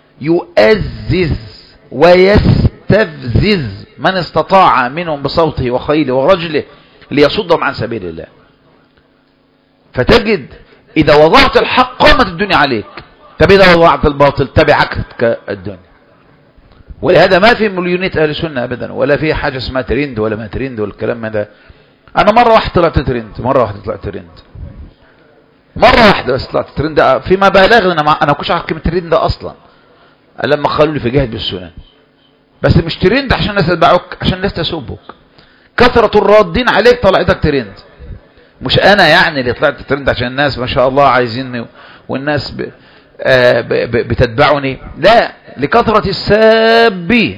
[SPEAKER 1] يؤزز ويستفزز من استطاع منهم بصوته وخيله ورجله ليصدهم عن سبيل الله. فتجد إذا وضعت الحق قامت الدنيا عليك. طب إذا وضعت الباطل تبعك الدنيا. ولهذا ما في مليونية أهل السنة أبدا، ولا في حاجة اسمها ترند ولا ما ترند والكلام ده. أنا مرة واحدة طلعت ترند، مرة واحدة طلعت ترند، مرة واحدة بس طلعت ترند فيما بالغ. أنا ما أنا كنتش عارف كلمة ترند ده أصلا لما قالوا لي في جهد بالسنن. بس مش ترند عشان الناس تتبعوك، عشان الناس تسبك. كثرة الرادين عليك طلعتك ترند، مش أنا يعني اللي طلعت ترند عشان الناس ما شاء الله عايزيني والناس ب... آه ب... ب... بتتبعني. لا، لكثرة الساب.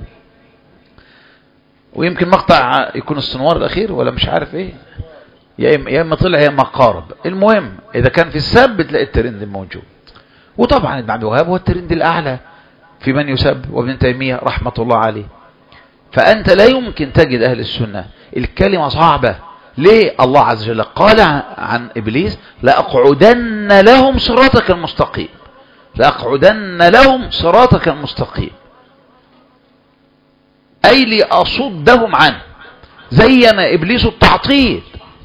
[SPEAKER 1] ويمكن مقطع يكون السنوار الأخير ولا مش عارف ايه، يا اما طلع يا اما قارب. المهم إذا كان في السب بتلاقي الترند موجود. وطبعا ابن عبد الوهاب هو الترند الأعلى في من يسب، وابن تيمية رحمة الله عليه. فأنت لا يمكن تجد أهل السنة الكلمة صعبة. ليه؟ الله عز وجل قال عن إبليس لأقعدن لهم صراطك المستقيم، لأقعدن لهم صراطك المستقيم، أي لأصدهم عنه. زين إبليس التعطيل،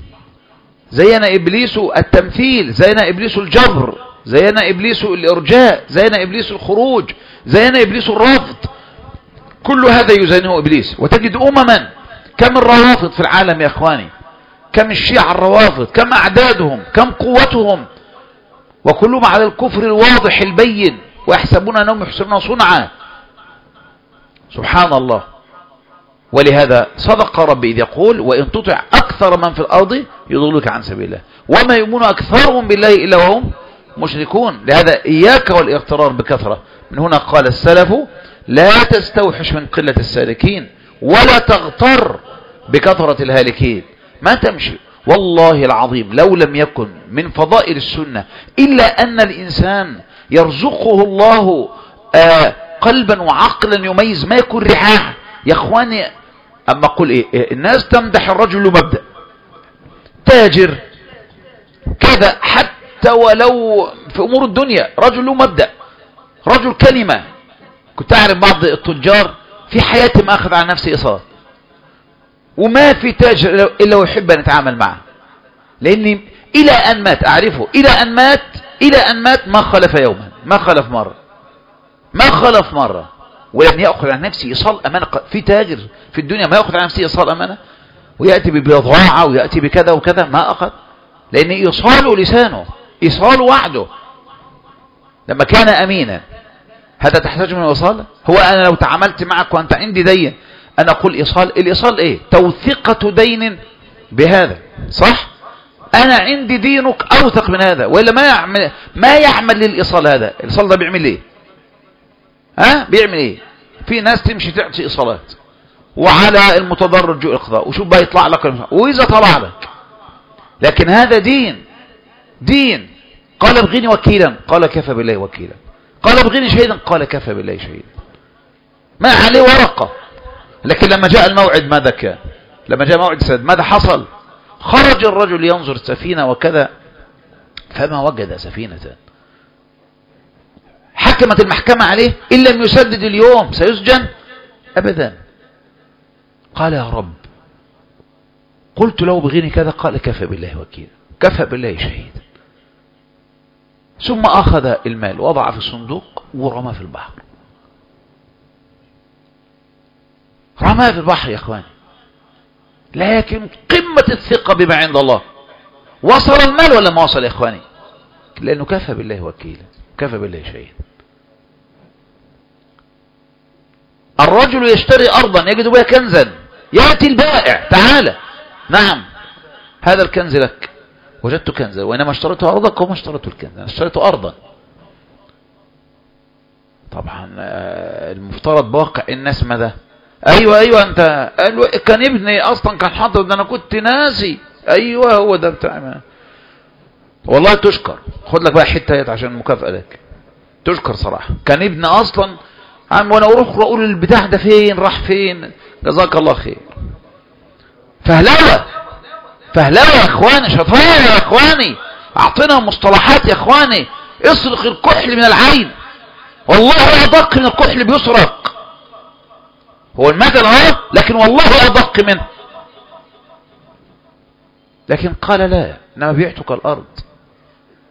[SPEAKER 1] زين إبليس التمثيل، زين إبليس الجبر، زين إبليس الإرجاء، زين إبليس الخروج، زين إبليس الرفض. كل هذا يزينه إبليس. وتجد أمما كم الروافض في العالم يا أخواني، كم الشيعة الروافض، كم أعدادهم، كم قوتهم، وكلهم على الكفر الواضح البين، ويحسبون أنهم يحسنون صنعا. سبحان الله. ولهذا صدق ربي إذ يقول وإن تطع أكثر من في الأرض يضلك عن سبيل الله وما يؤمن أكثرهم بالله إلا وهم مشركون. لهذا إياك والاغترار بكثرة. من هنا قال السلف لا تستوحش من قلة السالكين ولا تغتر بكثرة الهالكين. ما تمشي. والله العظيم لو لم يكن من فضائل السنة إلا أن الإنسان يرزقه الله آه قلبا وعقلا يميز ما يكون رعاع. يا اخواني اما اقول ايه، الناس تمدح الرجل له مبدأ، تاجر كذا، حتى ولو في امور الدنيا رجل له مبدأ، رجل كلمة. كنت اعرف بعض التجار في حياتي ما اخذ على نفسي اصرار، وما في تاجر الا ويحب ان يتعامل معه، لاني الى ان مات اعرفه، الى ان مات الى ان مات ما خلف يوما، ما خلف مرة، ما خلف مرة، ولم يأخذ عن نفسه إيصال أمانة. في تاجر في الدنيا ما يأخذ عن نفسه إيصال أمانة، ويأتي ببضاعة ويأتي بكذا وكذا، ما أخذ، لأن إيصاله لسانه، إيصاله وعده. لما كان أمينا هذا تحتاج من إيصال؟ هو أنا لو تعاملت معك وأنت عندي دين أنا أقول إيصال؟ الإيصال إيه؟ توثيقة دين بهذا، صح؟ أنا عندي دينك أوثق من هذا، وإلا ما يعمل ما يعمل للإيصال. هذا الإيصال ده بيعمل إيه؟ ها بيعمل ايه؟ في ناس تمشي تعطي ايصالات وعلى المتضرر جو اقضاء، وشوف بقى يطلع لك، واذا طلع لك. لكن هذا دين، دين. قال ابغني وكيلا، قال كفى بالله وكيلا. قال ابغني شهيدا، قال كفى بالله شهيدا. ما عليه ورقة. لكن لما جاء الموعد ماذا كان؟ لما جاء موعد السد ماذا حصل؟ خرج الرجل ينظر السفينة وكذا فما وجد سفينة. حكمت المحكمة عليه إن لم يسدد اليوم سيسجن أبدا. قال يا رب، قلت له بغيني كذا، قال كفى بالله وكيلا، كفى بالله شهيدا. ثم أخذ المال وضع في الصندوق ورماه في البحر، رماه في البحر يا أخواني. لكن قمة الثقة بما عند الله. وصل المال ولا ما وصل يا أخواني؟ لأنه كفى بالله وكيلا، كفى بالله شهيدا. الرجل يشتري أرضا يجد بها كنزا، يأتي البائع، تعالى نعم هذا الكنز لك، وجدت كنزا، وإنما اشتريته أرضك وما اشتريته الكنز، أنا اشتريته أرضا. طبعا المفترض بواقع الناس ماذا؟ أيوة أيوة أنت كان ابني أصلا كان حاطط ده، أنا كنت ناسي. أيوة هو ده بتاع. والله تشكر، خد لك بقى حتة عشان مكافأة لك، تشكر صراحة. كان ابني أصلا عم وانا اروح اقول البتاع ده فين، راح فين، جزاك الله خير. فهلوة فهلوة يا اخواني، شطارة يا اخواني، اعطينا مصطلحات يا اخواني. اسرق الكحل من العين، والله ادق من الكحل بيسرق. هو المثل اهو، لكن والله ادق منه. لكن قال لا، انما بعتك الارض.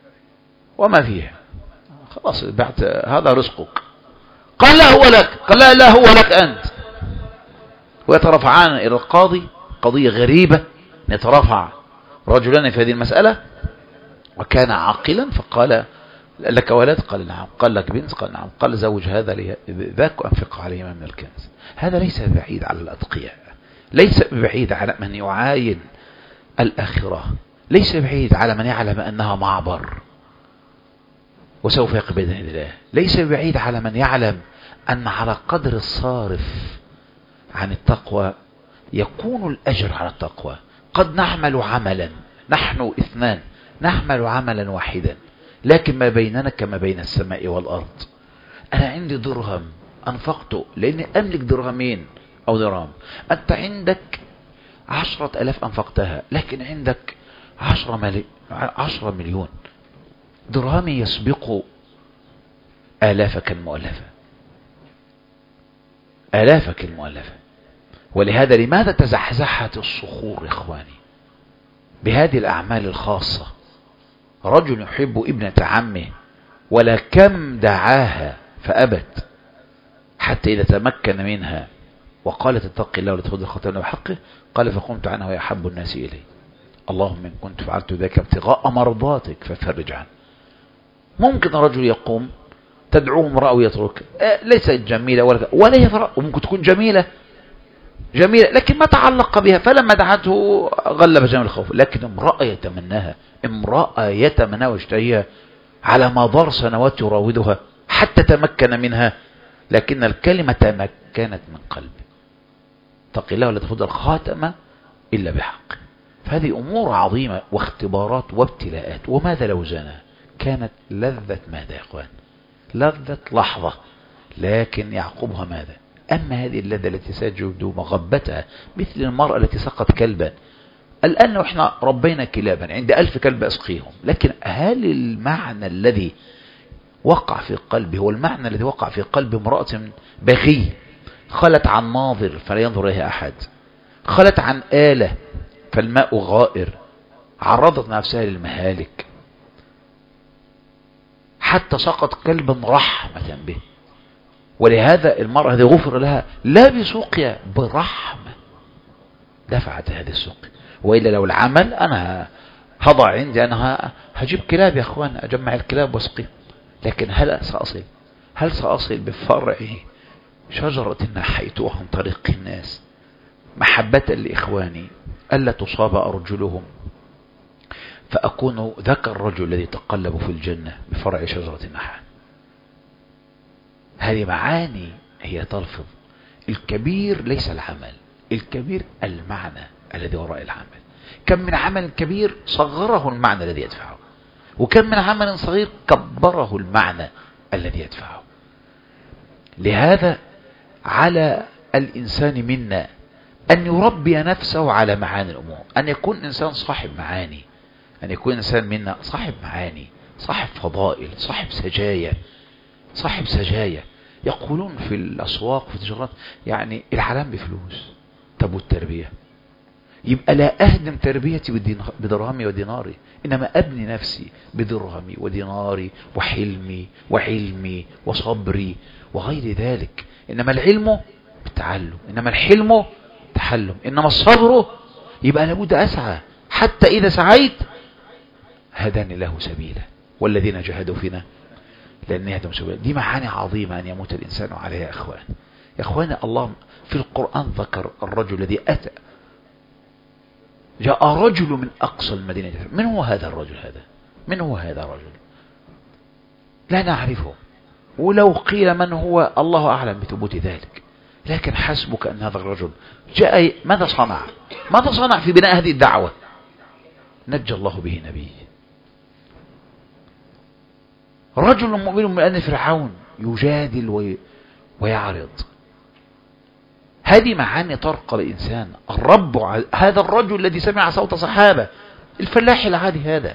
[SPEAKER 1] وما فيه، خلاص بعت هذا رزقك. قال لا هو لك، قال لا لا هو لك أنت. ويترفعان إلى القاضي، قضية غريبة، يترفع رجلان في هذه المسألة، وكان عاقلا فقال لك ولد؟ قال نعم. قال لك بنت؟ قال نعم. قال زوج هذا ذاك وأنفق عليهما من الكنز. هذا ليس بعيد على الأتقياء، ليس بعيد على من يعاين الآخرة، ليس بعيد على من يعلم أنها معبر وسوف يقبل بإذن الله، ليس بعيد على من يعلم أن على قدر الصارف عن التقوى يكون الأجر على التقوى. قد نعمل عملا، نحن اثنان نعمل عملا واحدا، لكن ما بيننا كما بين السماء والأرض. أنا عندي درهم أنفقته لأني أملك درهمين أو درهم، أنت عندك عشرة ألاف أنفقتها لكن عندك عشرة, ملي... عشرة مليون. درهمي يسبق آلافك المؤلفة، آلافك المؤلفة. ولهذا لماذا تزحزحت الصخور يا إخواني بهذه الأعمال الخاصة؟ رجل يحب ابنة عمه ولا كم دعاها فأبت حتى إذا تمكن منها وقالت اتق الله ولا تأخذ الخطأ بحقه، قال فقمت عنه ويحب الناس إلي، اللهم إن كنت فعلت ذاك ابتغاء مرضاتك ففرج عنه. ممكن رجل يقوم تدعوه امرأة ويترك، ليست جميلة ولا ولا يفرق، وممكن تكون جميلة جميلة لكن ما تعلق بها، فلما دعته غلب جمال الخوف. لكن امرأة يتمناها، امرأة يتمناها ويشتهيها على مدار سنوات يراودها حتى تمكن منها، لكن الكلمة تمكنت من قلبه. اتق الله ولا تفضل الخاتمة إلا بحق. فهذه أمور عظيمة واختبارات وابتلاءات. وماذا لو زنى؟ كانت لذة ماذا يا أخوان؟ لذة لحظة، لكن يعقبها ماذا؟ أما هذه اللذة التي سجد مغبتها مثل المرأة التي سقط كلبا. الآن لو احنا ربينا كلابا عند ألف كلب أسقيهم، لكن هل المعنى الذي وقع في قلبه هو المعنى الذي وقع في قلب امرأة بغي خلت عن ناظر فلا ينظر إليها أحد، خلت عن آلة فالماء غائر، عرضت نفسها للمهالك حتى سقط كلبا رحمة به. ولهذا المرأة هذه غفر لها لا بسقيا برحمة، دفعت هذه السقيا. وإلا لو العمل أنا هضع عندي أنا هجيب كلاب يا أخوان، أجمع الكلاب واسقي، لكن هل سأصل هل سأصل بفرع شجرة نحيتها عن طريق الناس محبة لإخواني ألا تصاب أرجلهم فأكون ذاك الرجل الذي تقلب في الجنة بفرع شجرة النحل؟ هذه معاني هي تلفظ. الكبير ليس العمل، الكبير المعنى الذي وراء العمل. كم من عمل كبير صغره المعنى الذي يدفعه، وكم من عمل صغير كبره المعنى الذي يدفعه. لهذا على الإنسان منا أن يربي نفسه على معاني الأمور، أن يكون إنسان صاحب معاني، أن يكون إنسان منا صاحب معاني، صاحب فضائل، صاحب سجايا، صاحب سجايا. يقولون في الأسواق في التجارات يعني العالم بفلوس. طب والتربية؟ يبقى لا أهدم تربيتي بدرهمي وديناري، إنما أبني نفسي بدرهمي وديناري وحلمي وعلمي وصبري وغير ذلك. إنما العلم بالتعلم، إنما الحلم تحلم، إنما الصبر يبقى لابد أسعى حتى إذا سعيت هداني الله سبيلا والذين جاهدوا فينا لأن يهدم سبيلا. دي معاني عظيمة أن يموت الإنسان عليها يا أخوان. يا أخوان الله في القرآن ذكر الرجل الذي أتى، جاء رجل من أقصى المدينة. من هو هذا الرجل؟ هذا من هو هذا الرجل؟ لا نعرفه، ولو قيل من هو الله أعلم بثبوت ذلك، لكن حسبك أن هذا الرجل جاء ماذا صنع؟ ماذا صنع في بناء هذه الدعوة؟ نجى الله به نبيه. رجل مؤمن من أن فرعون يجادل وي... ويعرض. هذه معاني ترقى الإنسان. الرب ع... هذا الرجل الذي سمع صوت صحابة، الفلاح العادي هذا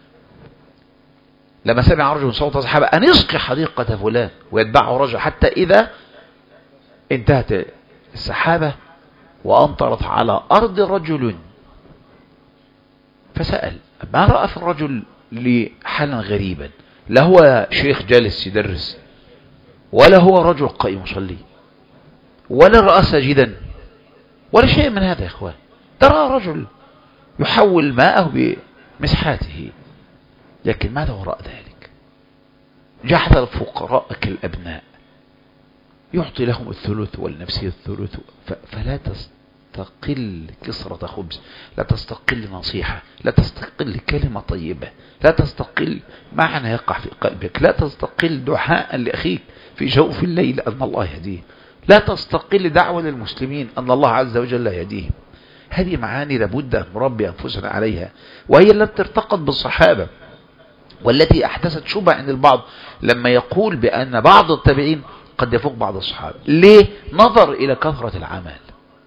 [SPEAKER 1] لما سمع رجل صوت صحابة أن يسقي حديقة فلان ويتبعه رجل حتى إذا انتهت السحابة وأمطرت على أرض رجل، فسأل ما رأى في الرجل لحالا غريبا، لا هو شيخ جالس يدرس، ولا هو رجل قائم يصلي، ولا رأى ساجدا، ولا شيء من هذا يا إخوان. ترى رجل يحول ماءه بمسحاته، لكن ماذا وراء ذلك؟ جعل الفقراء كالأبناء، يعطي لهم الثلث والنفسي الثلث. فلا تستقل كسرة خبز، لا تستقل نصيحة، لا تستقل كلمة طيبة، لا تستقل معنى يقع في قلبك، لا تستقل دعاء لأخيك في جوف الليل أن الله يهديه، لا تستقل دعوة للمسلمين أن الله عز وجل يهديهم. هذه معاني لابد أن نربي أنفسنا عليها، وهي التي ارتقت بالصحابة، والتي أحدثت شبهة عند البعض لما يقول بأن بعض التابعين قد يفوق بعض الصحابة. ليه؟ نظر إلى كثرة العمل.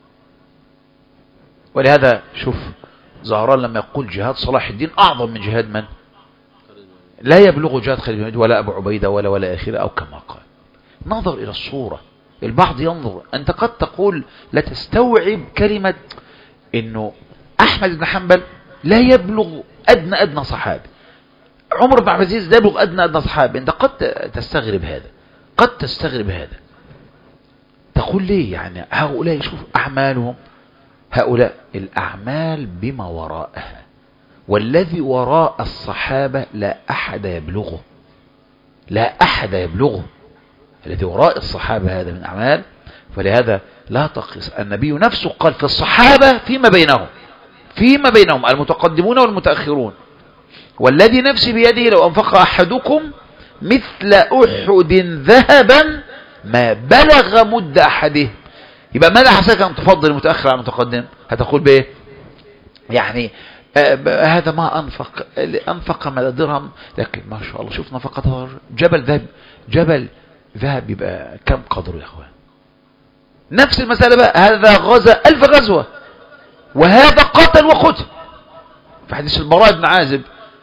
[SPEAKER 1] ولهذا شوف زهران لما يقول جهاد صلاح الدين أعظم من جهاد من؟ لا يبلغ جهاد خالد بن الوليد ولا أبو عبيدة ولا ولا آخره، أو كما قال. نظر إلى الصورة. البعض ينظر، أنت قد تقول لا تستوعب كلمة إنه أحمد بن حنبل لا يبلغ أدنى أدنى صحابي، عمر بن عبد العزيز لا يبلغ أدنى أدنى صحابي. أنت قد تستغرب هذا، قد تستغرب هذا، تقول ليه؟ يعني هؤلاء شوف أعمالهم، هؤلاء الأعمال بما وراءها، والذي وراء الصحابة لا أحد يبلغه، لا أحد يبلغه الذي وراء الصحابة هذا من أعمال. فلهذا لا تقص. النبي نفسه قال في الصحابة فيما بينهم، فيما بينهم المتقدمون والمتأخرون، والذي نفسي بيده لو أنفق أحدكم مثل أحد ذهبا ما بلغ مد أحده. يبقى ماذا حسك أن تفضل المتأخر على المتقدم؟ هتقول بإيه؟ يعني آه هذا ما أنفق، أنفق مال درهم، لكن ما شاء الله شوف نفقته جبل ذهب، جبل ذهب يبقى كم قدره يا أخوان؟ نفس المسألة بقى، هذا غزا ألف غزوة، وهذا قتل وقتل. في حديث البراء بن عازب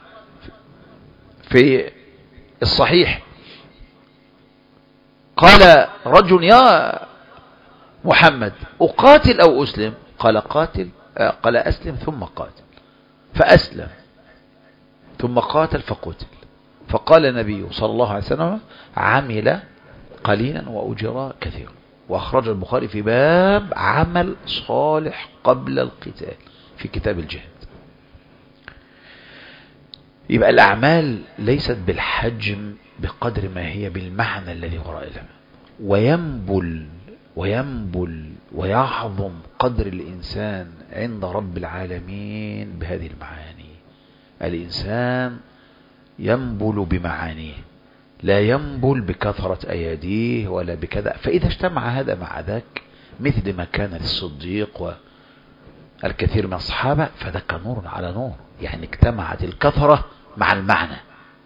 [SPEAKER 1] في الصحيح قال رجل يا محمد أقاتل أو أسلم؟ قال قاتل، قال أسلم ثم قاتل، فأسلم ثم قاتل فقتل. فقال النبي صلى الله عليه وسلم عمل قليلا وأجر كثيرا. وأخرج البخاري في باب عمل صالح قبل القتال في كتاب الجهاد. يبقى الأعمال ليست بالحجم بقدر ما هي بالمعنى الذي وراء الأعمال. وينبل وينبل ويعظم قدر الإنسان عند رب العالمين بهذه المعاني. الإنسان ينبل بمعانيه، لا ينبل بكثرة أياديه ولا بكذا. فإذا اجتمع هذا مع ذاك مثل ما كان للصديق والكثير من الصحابة فذاك نور على نور. يعني اجتمعت الكثرة مع المعنى.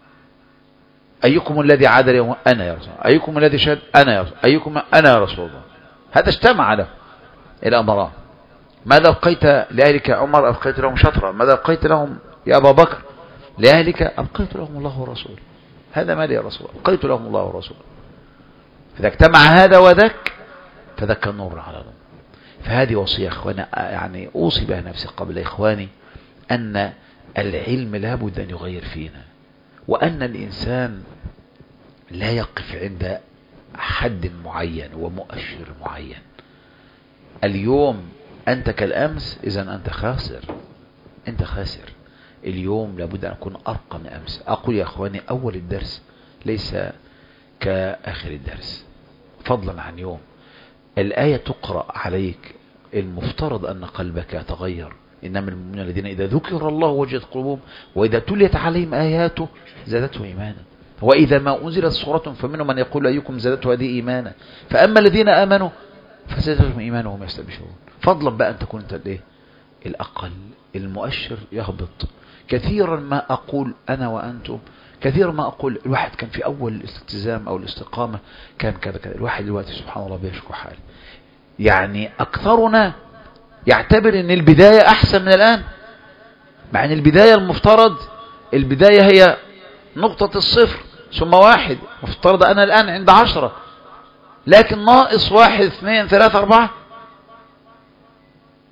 [SPEAKER 1] أيكم الذي عاد اليوم؟ أنا يا رسول الله. أيكم الذي شهد؟ أنا يا رسول الله. أيكم؟ أنا يا رسول الله. هذا اجتمع له الأمران. ماذا أبقيت لأهلك يا عمر؟ أبقيت لهم شطرا. ماذا أبقيت لهم يا أبا بكر؟ لأهلك أبقيت لهم الله ورسوله. هذا مالي يا رسول الله، أبقيت لهم الله ورسوله. فإذا اجتمع هذا وذاك فذاك النور على نور. فهذه وصية إخواني، يعني أوصي بها نفسي قبل إخواني، أن العلم لابد أن يغير فينا، وأن الإنسان لا يقف عند حد معين ومؤشر معين. اليوم أنت كالأمس، إذن أنت خاسر، أنت خاسر. اليوم لابد أن أكون أرقى من أمس. أقول يا أخواني أول الدرس ليس كآخر الدرس، فضلا عن يوم الآية تقرأ عليك، المفترض أن قلبك يتغير. إنما المؤمنون الذين إذا ذكر الله وجلت قلوبهم وإذا تليت عليهم آياته زادتهم إيمانا وإذا ما أنزلت سورة فمنهم من يقول أيكم زادته هذه إيمانا فأما الذين آمنوا فزادتهم إيمانا وهم يستبشرون. فضلا بقى أن تكون أنت الإيه؟ الأقل. المؤشر يهبط. كثيرا ما أقول أنا وأنتم، كثيرا ما أقول الواحد كان في أول الالتزام أو الاستقامة كان كذا كذا، الواحد دلوقتي سبحان الله بيشكو حاله. يعني أكثرنا يعتبر أن البداية أحسن من الآن، مع أن البداية المفترض البداية هي نقطة الصفر ثم واحد. مفترض أنا الآن عند عشرة، لكن ناقص واحد اثنين ثلاثة أربعة،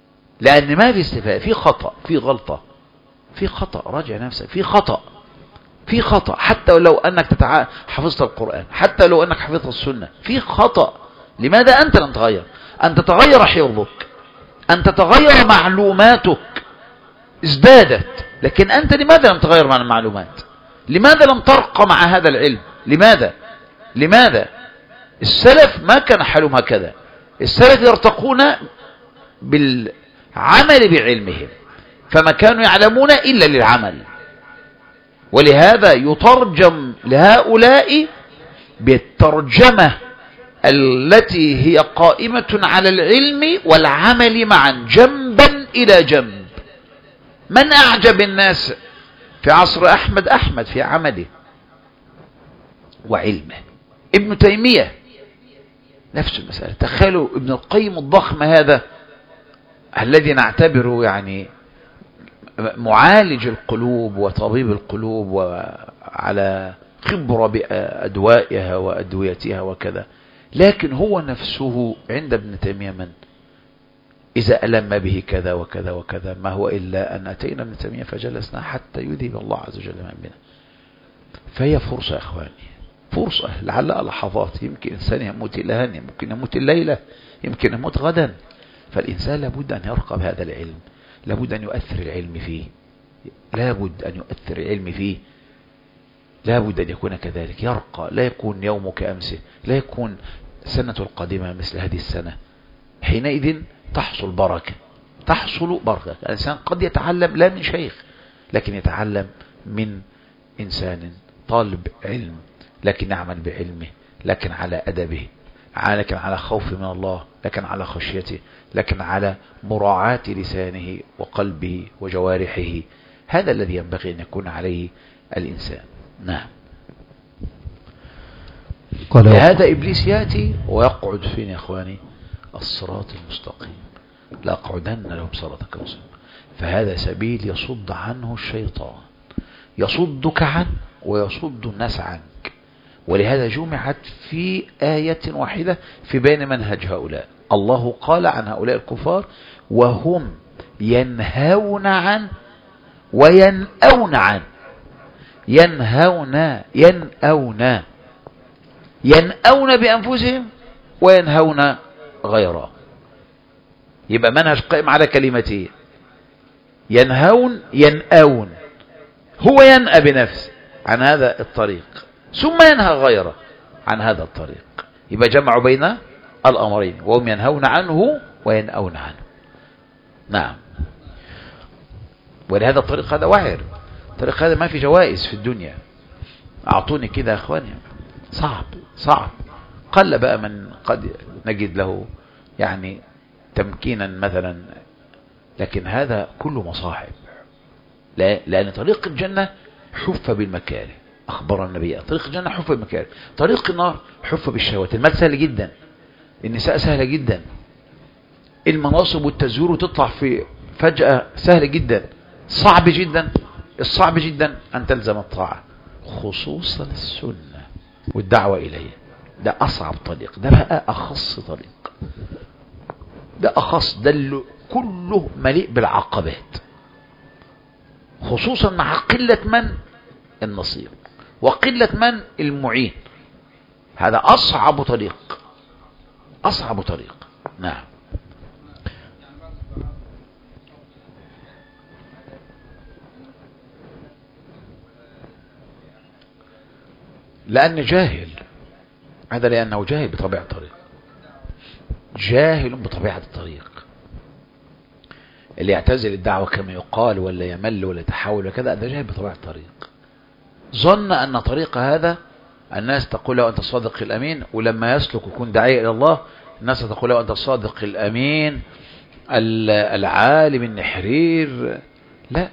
[SPEAKER 1] لأن ما في استفاء، في خطأ، في غلطة، في خطأ. راجع نفسك، في خطأ. في خطأ، حتى لو أنك تتع... حفظت القرآن، حتى لو أنك حفظت السنة، في خطأ. لماذا أنت لم تغير؟ أن تتغير حفظك، أن تتغير معلوماتك ازدادت، لكن أنت لماذا لم تغير مع المعلومات؟ لماذا لم ترقى مع هذا العلم؟ لماذا؟ لماذا؟ السلف ما كان حالهم هكذا. السلف يرتقون بالعمل بعلمهم، فما كانوا يعلمون إلا للعمل. ولهذا يترجم لهؤلاء بالترجمة التي هي قائمة على العلم والعمل معا جنبا إلى جنب. من أعجب الناس في عصر أحمد؟ أحمد في عمله وعلمه. ابن تيمية نفس المسألة. تخيلوا ابن القيم الضخم هذا الذي نعتبره يعني معالج القلوب وطبيب القلوب وعلى خبرة بأدوائها وأدويتها وكذا، لكن هو نفسه عند ابن تيمية من إذا ألم به كذا وكذا وكذا ما هو إلا أن أتينا ابن تيمية فجلسنا حتى يذهب الله عز وجل من بنا. فهي فرصة يا أخواني، فرصة لعلها لحظات. يمكن إنسان يموت الآن، يمكن يموت الليلة، يمكن يموت غدا. فالإنسان لابد أن يرقى بهذا العلم، لابد أن يؤثر العلم فيه، لابد أن يؤثر العلم فيه، لابد أن يكون كذلك. يرقى، لا يكون يومه كأمسه، لا يكون سنة القادمة مثل هذه السنة. حينئذ تحصل بركة، تحصل بركة. الإنسان قد يتعلم لا من شيخ، لكن يتعلم من إنسان طالب علم، لكن يعمل بعلمه، لكن على أدبه، لكن على خوف من الله، لكن على خشيته، لكن على مراعاة لسانه وقلبه وجوارحه. هذا الذي ينبغي أن يكون عليه الإنسان. نعم. هذا إبليس يأتي ويقعد فين يا أخواني؟ الصراط المستقيم، لأقعدن لهم صراطك المستقيم. فهذا سبيل يصد عنه الشيطان، يصدك عنه ويصد الناس عنك. ولهذا جمعت في آية واحدة في بين منهج هؤلاء. الله قال عن هؤلاء الكفار: وهم ينهون عن وينأون عن. ينهون ينأون ينأون بأنفسهم وينهون غيره. يبقى منهج قائم على كلمتين: ينهون ينأون. هو ينأى بنفسه عن هذا الطريق، ثم ينهى غيره عن هذا الطريق. يبقى جمعوا بين الأمرين: وهم ينهون عنه وينأون عنه. نعم. ولهذا الطريق هذا وعر، الطريق هذا ما في جوائز في الدنيا. أعطوني كده يا أخواني، صعب صعب. قل بقى من قد نجد له يعني تمكينا مثلا، لكن هذا كله مصاحب. لا، لأن طريق الجنة حف بالمكاره، أخبر النبي. طريق الجنة حف بالمكاره، طريق النار حف بالشهوات. المال سهل جدا، النساء سهلة جدا، المناصب والتزوير وتطلع في فجأة سهل جدا. صعب جدا، الصعب جدا أن تلزم الطاعة، خصوصا السنة والدعوة إليه. ده أصعب طريق، ده بقى أخص طريق، ده أخص، ده كله مليء بالعقبات، خصوصا مع قلة من النصير وقلة من المعين. هذا أصعب طريق، أصعب طريق. نعم. لأن جاهل، هذا لأنه جاهل بطبيعة الطريق، جاهل بطبيعة الطريق. اللي يعتزل الدعوة كما يقال ولا يمل ولا يتحول وكذا، ده جاهل بطبيعة الطريق. ظن أن طريق هذا الناس تقول له أنت الصادق الأمين، ولما يسلك يكون داعية إلى الله الناس تقول له أنت الصادق الأمين العالم النحرير. لا،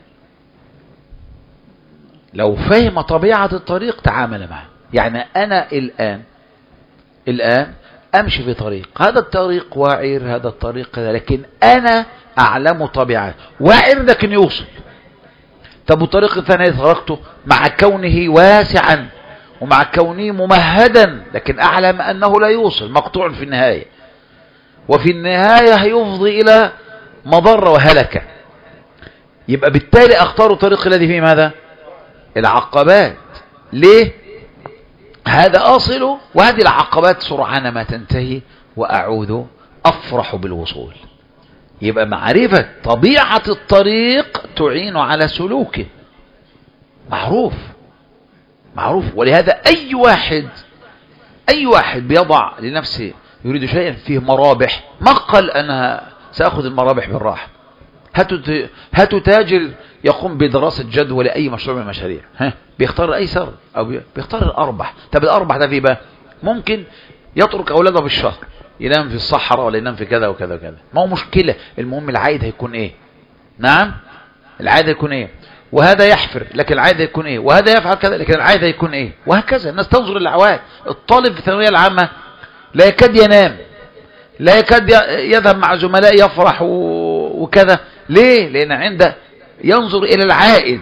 [SPEAKER 1] لو فهم طبيعة الطريق تعامل معه. يعني أنا الآن الآن أمشي في طريق، هذا الطريق واعر، هذا الطريق كذا، لكن أنا أعلم طبيعته. واعر لكن يوصل. طب الطريق الثاني تركته مع كونه واسعا ومع كونه ممهدا، لكن أعلم أنه لا يوصل، مقطوع في النهاية، وفي النهاية هيفضي إلى مضر وهلكة. يبقى بالتالي أختار الطريق الذي فيه ماذا؟ العقبات. ليه؟ هذا أصله، وهذه العقبات سرعان ما تنتهي وأعود أفرح بالوصول. يبقى معرفة طبيعة الطريق تعين على سلوكه، معروف معروف. ولهذا أي واحد أي واحد بيضع لنفسه يريد شيئا فيه مرابح، ما قال أنا سأخذ المرابح بالراحة. هاتوا هاتوا تاجر يقوم بدراسة جدوى لأي مشروع من المشاريع، ها بيختار الأيسر أو بيختار الأربح. طب الأربح ده فيه بقى ممكن يترك أولاده بالشهر، ينام في الصحراء ولا ينام في كذا وكذا وكذا، ما هو مشكلة. المهم العائد هيكون ايه؟ نعم العائد هيكون ايه؟ وهذا يحفر لكن العائد هيكون ايه؟ وهذا يفعل كذا لكن العائد هيكون ايه؟ وهكذا. الناس تنظر للعوائد. الطالب في الثانوية العامة لا يكاد ينام، لا يكاد يذهب مع زملائه يفرح وكذا. ليه؟ لأن عنده ينظر إلى العائد،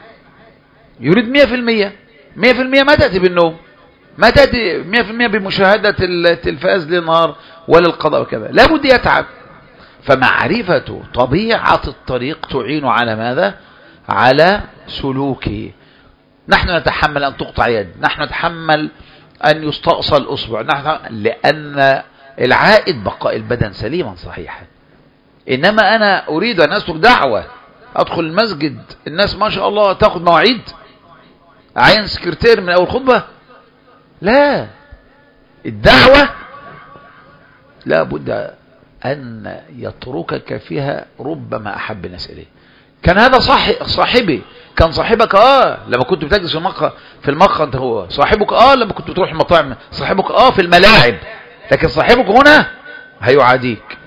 [SPEAKER 1] يريد مئة في المئة. مئة في المئة ما تأتي بالنوم، ما تأتي مئة في المئة بمشاهدة التلفاز لنهار ولا القضاء وكذا، لابد يتعب. فمعرفة طبيعة الطريق تعين على ماذا؟ على سلوكه. نحن نتحمل أن تقطع يد، نحن نتحمل أن يستأصل أصبع، نحن لأن العائد بقاء البدن سليما صحيحا. إنما أنا أريد أن أسلك دعوة، أدخل المسجد الناس ما شاء الله تأخذ مواعيد، أعين سكرتير من أول خطبة. لا، الدعوة لا بد أن يتركك فيها ربما أحب الناس إليه. كان هذا صاحبي، كان صاحبك آه لما كنت بتجلس في المقهى في المقهى أنت هو صاحبك، آه لما كنت بتروح المطاعم صاحبك، آه في الملاعب. لكن صاحبك هنا هيعاديك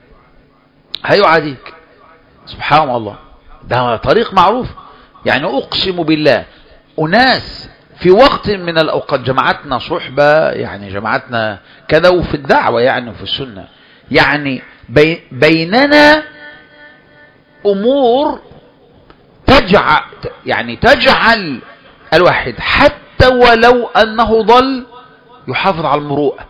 [SPEAKER 1] هيعاديك سبحان الله. ده طريق معروف. يعني أقسم بالله أناس في وقت من الأوقات جماعتنا صحبة، يعني جماعتنا كذا، وفي الدعوة يعني وفي السنة، يعني بي بيننا أمور تجعل يعني تجعل الواحد حتى ولو أنه ضل يحافظ على المروءة،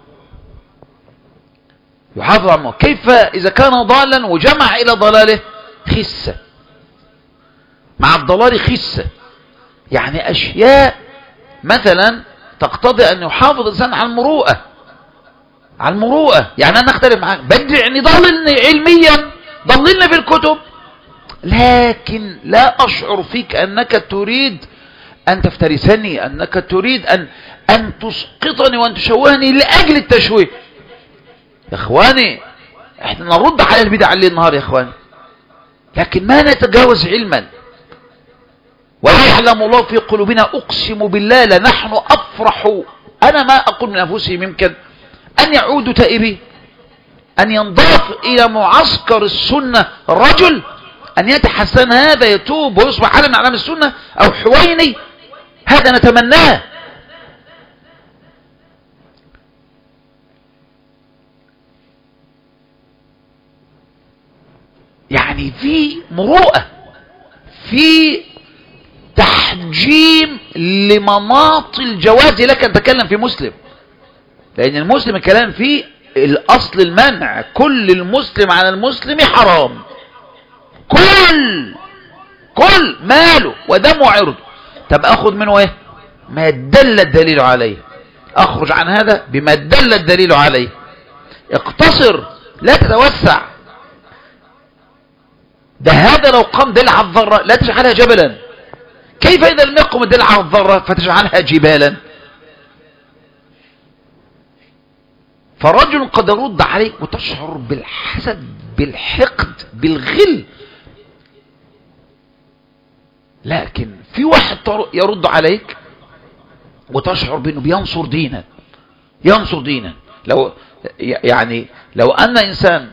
[SPEAKER 1] يحافظ على المروءة. كيف إذا كان ضالا وجمع إلى ضلاله خسة، مع الضلال خسة، يعني أشياء مثلا تقتضي أن يحافظ الإنسان على المروءة، على المروءة. يعني أنا أختلف معك بدي يعني ضللني علميا، ضللني في الكتب، لكن لا أشعر فيك أنك تريد أن تفترسني، أنك تريد أن أن تسقطني وأن تشوهني لأجل التشويه. يا إخواني احنا نرد على البدع اللي النهار يا إخواني، لكن ما نتجاوز علما. ويعلم الله في قلوبنا، أقسم بالله لنحن أفرح، أنا ما أقول من أنفسهم يمكن أن يعودوا تائبين، أن ينضاف إلى معسكر السنة الرجل، أن يتحسن هذا يتوب ويصبح علم من أعلام السنة أو حويني، هذا نتمناه. يعني في مروءة، في تحجيم لمناط الجواز لك أن تتكلم في مسلم، لأن المسلم الكلام فيه الأصل المنع، كل المسلم على المسلم حرام، كل كل ماله ودمه عرضه. طب أخذ منه إيه؟ ما دل الدليل عليه، أخرج عن هذا بما دل الدليل عليه، اقتصر لا تتوسع. ده هذا لو قام دل على الذرة لا تجعلها جبلا، كيف إذا لم يقم الدل على الذرة فتجعلها جبالا؟ فرجل قد يرد عليك وتشعر بالحسد، بالحقد، بالغل، لكن في واحد يرد عليك وتشعر بأنه بينصر دينا، ينصر دينا. لو يعني لو أن إنسان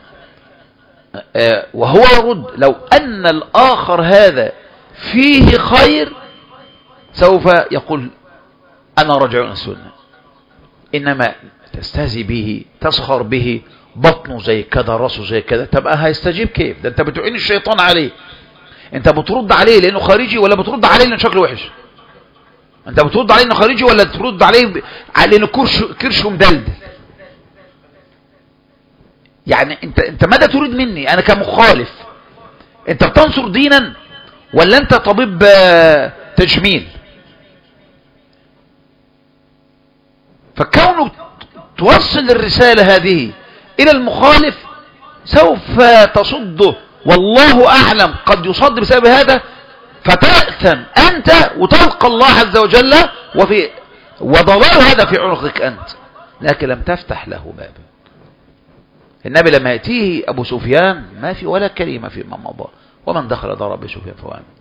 [SPEAKER 1] وهو يرد، لو أن الآخر هذا فيه خير سوف يقول أنا رجع إلى السنة، إنما تستهزي به، تسخر به، بطنه زي كذا، راسه زي كذا، تبقى هيستجيب كيف؟ ده انت بتعين الشيطان عليه. انت بترد عليه لانه خارجي ولا بترد عليه لانه شكله وحش؟ انت بترد عليه لانه خارجي ولا ترد عليه ب... لانه كرش كرشه مدلدل؟ يعني انت انت ماذا تريد مني انا كمخالف؟ انت بتنصر دينا ولا انت طبيب تجميل؟ فكونه توصل الرسالة هذه إلى المخالف سوف تصده، والله أعلم قد يصد بسبب هذا، فتأثم أنت وتلقى الله عز وجل وفي وضلال هذا في عنقك أنت، لكن لم تفتح له بابا. النبي لما يأتيه أبو سفيان ما في ولا كلمة فيما مضى، ومن دخل دار أبي سفيان فهو آمن،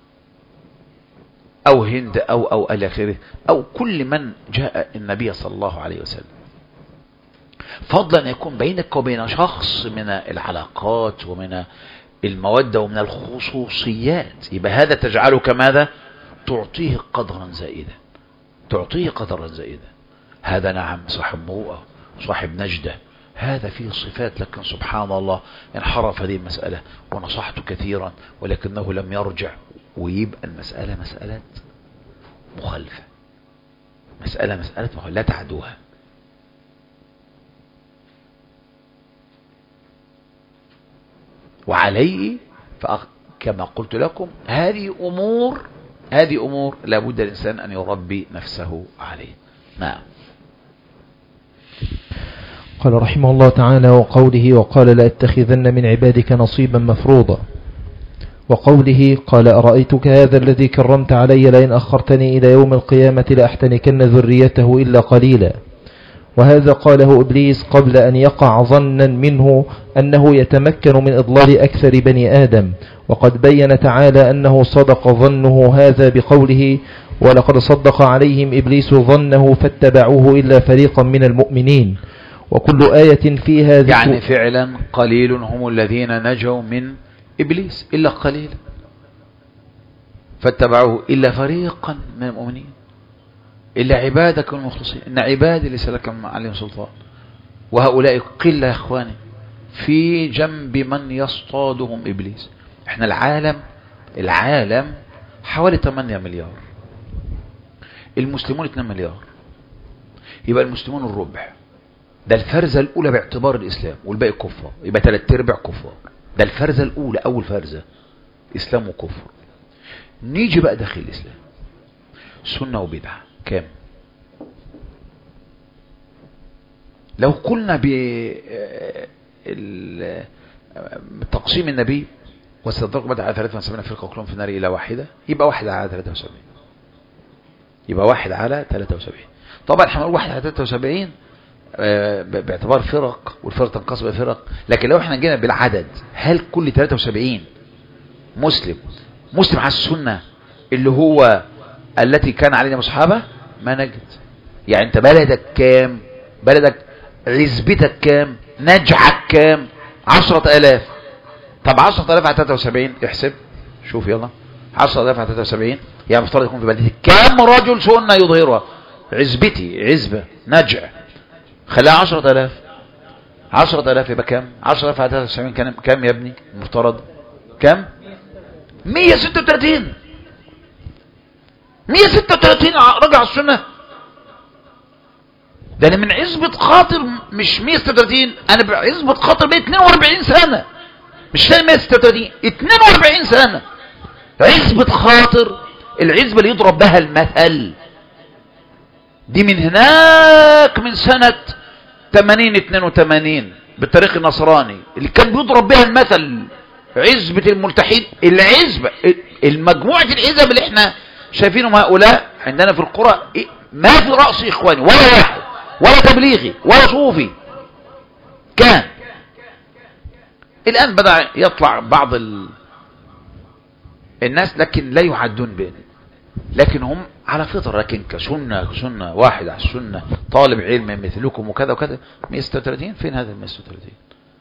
[SPEAKER 1] أو هند أو أو إلى آخره، أو كل من جاء النبي صلى الله عليه وسلم، فضلا أن يكون بينك وبين شخص من العلاقات ومن المودة ومن الخصوصيات، يبقى هذا تجعلك ماذا؟ تعطيه قدرا زائدا، تعطيه قدرا زائدا. هذا نعم صاحب مروءة، صاحب نجدة، هذا فيه صفات، لكن سبحان الله انحرف هذه المسألة ونصحت كثيرا ولكنه لم يرجع، ويبقى المسألة مسألة مخالفة، مسألة مسألة مخالفة لا تعدوها. وعليه كما قلت لكم هذه أمور هذه أمور لابد الإنسان أن يربي نفسه عليه. نعم.
[SPEAKER 2] قال رحمه الله تعالى: وقوله وقال لأتخذن من عبادك نصيبا مفروضا، وقوله قال أرأيتك هذا الذي كرمت علي لئن أخرتني إلى يوم القيامة لأحتنكن ذريته إلا قليلا. وهذا قاله إبليس قبل أن يقع ظنا منه أنه يتمكن من إضلال أكثر بني آدم، وقد بين تعالى أنه صدق ظنه هذا بقوله: ولقد صدق عليهم إبليس ظنه فاتبعوه إلا فريقا من المؤمنين. وكل آية فيها ذكر،
[SPEAKER 1] يعني فعلا قليل هم الذين نجوا من إبليس إلا قليل، فاتبعوه إلا فريقا من المؤمنين إلا عبادك المخلصين، إن عبادي ليس لك عليهم سلطان. وهؤلاء قلة يا إخواني في جنب من يصطادهم إبليس. إحنا العالم العالم حوالي ثمانية مليار، المسلمون اثنين مليار، يبقى المسلمون الربع، ده الفرزة الأولى باعتبار الإسلام، والباقي كفار، يبقى ثلاث ارباع كفار. ده الفرزة الأولى، أول فرزة إسلام وكفر. نيجي بقى داخل الإسلام سنة وبدعة كام؟ لو قلنا بتقسيم النبي وستدرك بدأ على ثلاثة وسبعين فرقة كلهم في النار إلى واحدة، يبقى واحد على ثلاثة وسبعين، يبقى واحد على ثلاثة وسبعين. طبعا احنا نقول واحد على ثلاثة وسبعين باعتبار فرق، والفرق تنقسم إلى فرق، لكن لو احنا جينا بالعدد، هل كل ثلاثة وسبعين مسلم مسلم على السنة اللي هو التي كان علينا مصحابة؟ ما نجد. يعني انت بلدك كام؟ بلدك عزبتك كام؟ نجعك كام؟ عشرة الاف. طب عشرة الاف على ثلاثة وسبعين احسب، شوف يلا، عشرة الاف على ثلاثة وسبعين يعني مفترض يكون في بلدتي كام رجل سنة يظهرها؟ عزبتي عزبة نجع خليها عشرة الاف، عشرة الاف يبقى كام؟ عشرة الاف على ثلاثة وسبعين كام كام يا ابني مفترض؟ كام؟ مية وستة وثلاثين، مية وستة وثلاثين رجع السنة. ده انا من عزبة خاطر مش مية وستة وثلاثين، انا بعزبة خاطر بقى اثنين واربعين سنة، مش فاهم مية وستة وثلاثين، اثنين واربعين سنة عزبة خاطر، العزبة اللي يضرب بها المثل دي من هناك من سنة ثمانين اثنين وثمانين بالتاريخ النصراني اللي كان بيضرب بها المثل، عزبة الملتحين. العزبة المجموعة العزب اللي احنا شايفينهم هؤلاء عندنا في القرى ما في رأس إخواني ولا واحد ولا تبليغي ولا صوفي كان. الآن بدأ يطلع بعض ال... الناس لكن لا يعدون بين، لكن هم على فطر، لكن كسنة سنة واحد على السنة طالب علم مثلكم وكذا وكذا. مية وستة وثلاثين فين هذا مية وستة وثلاثين؟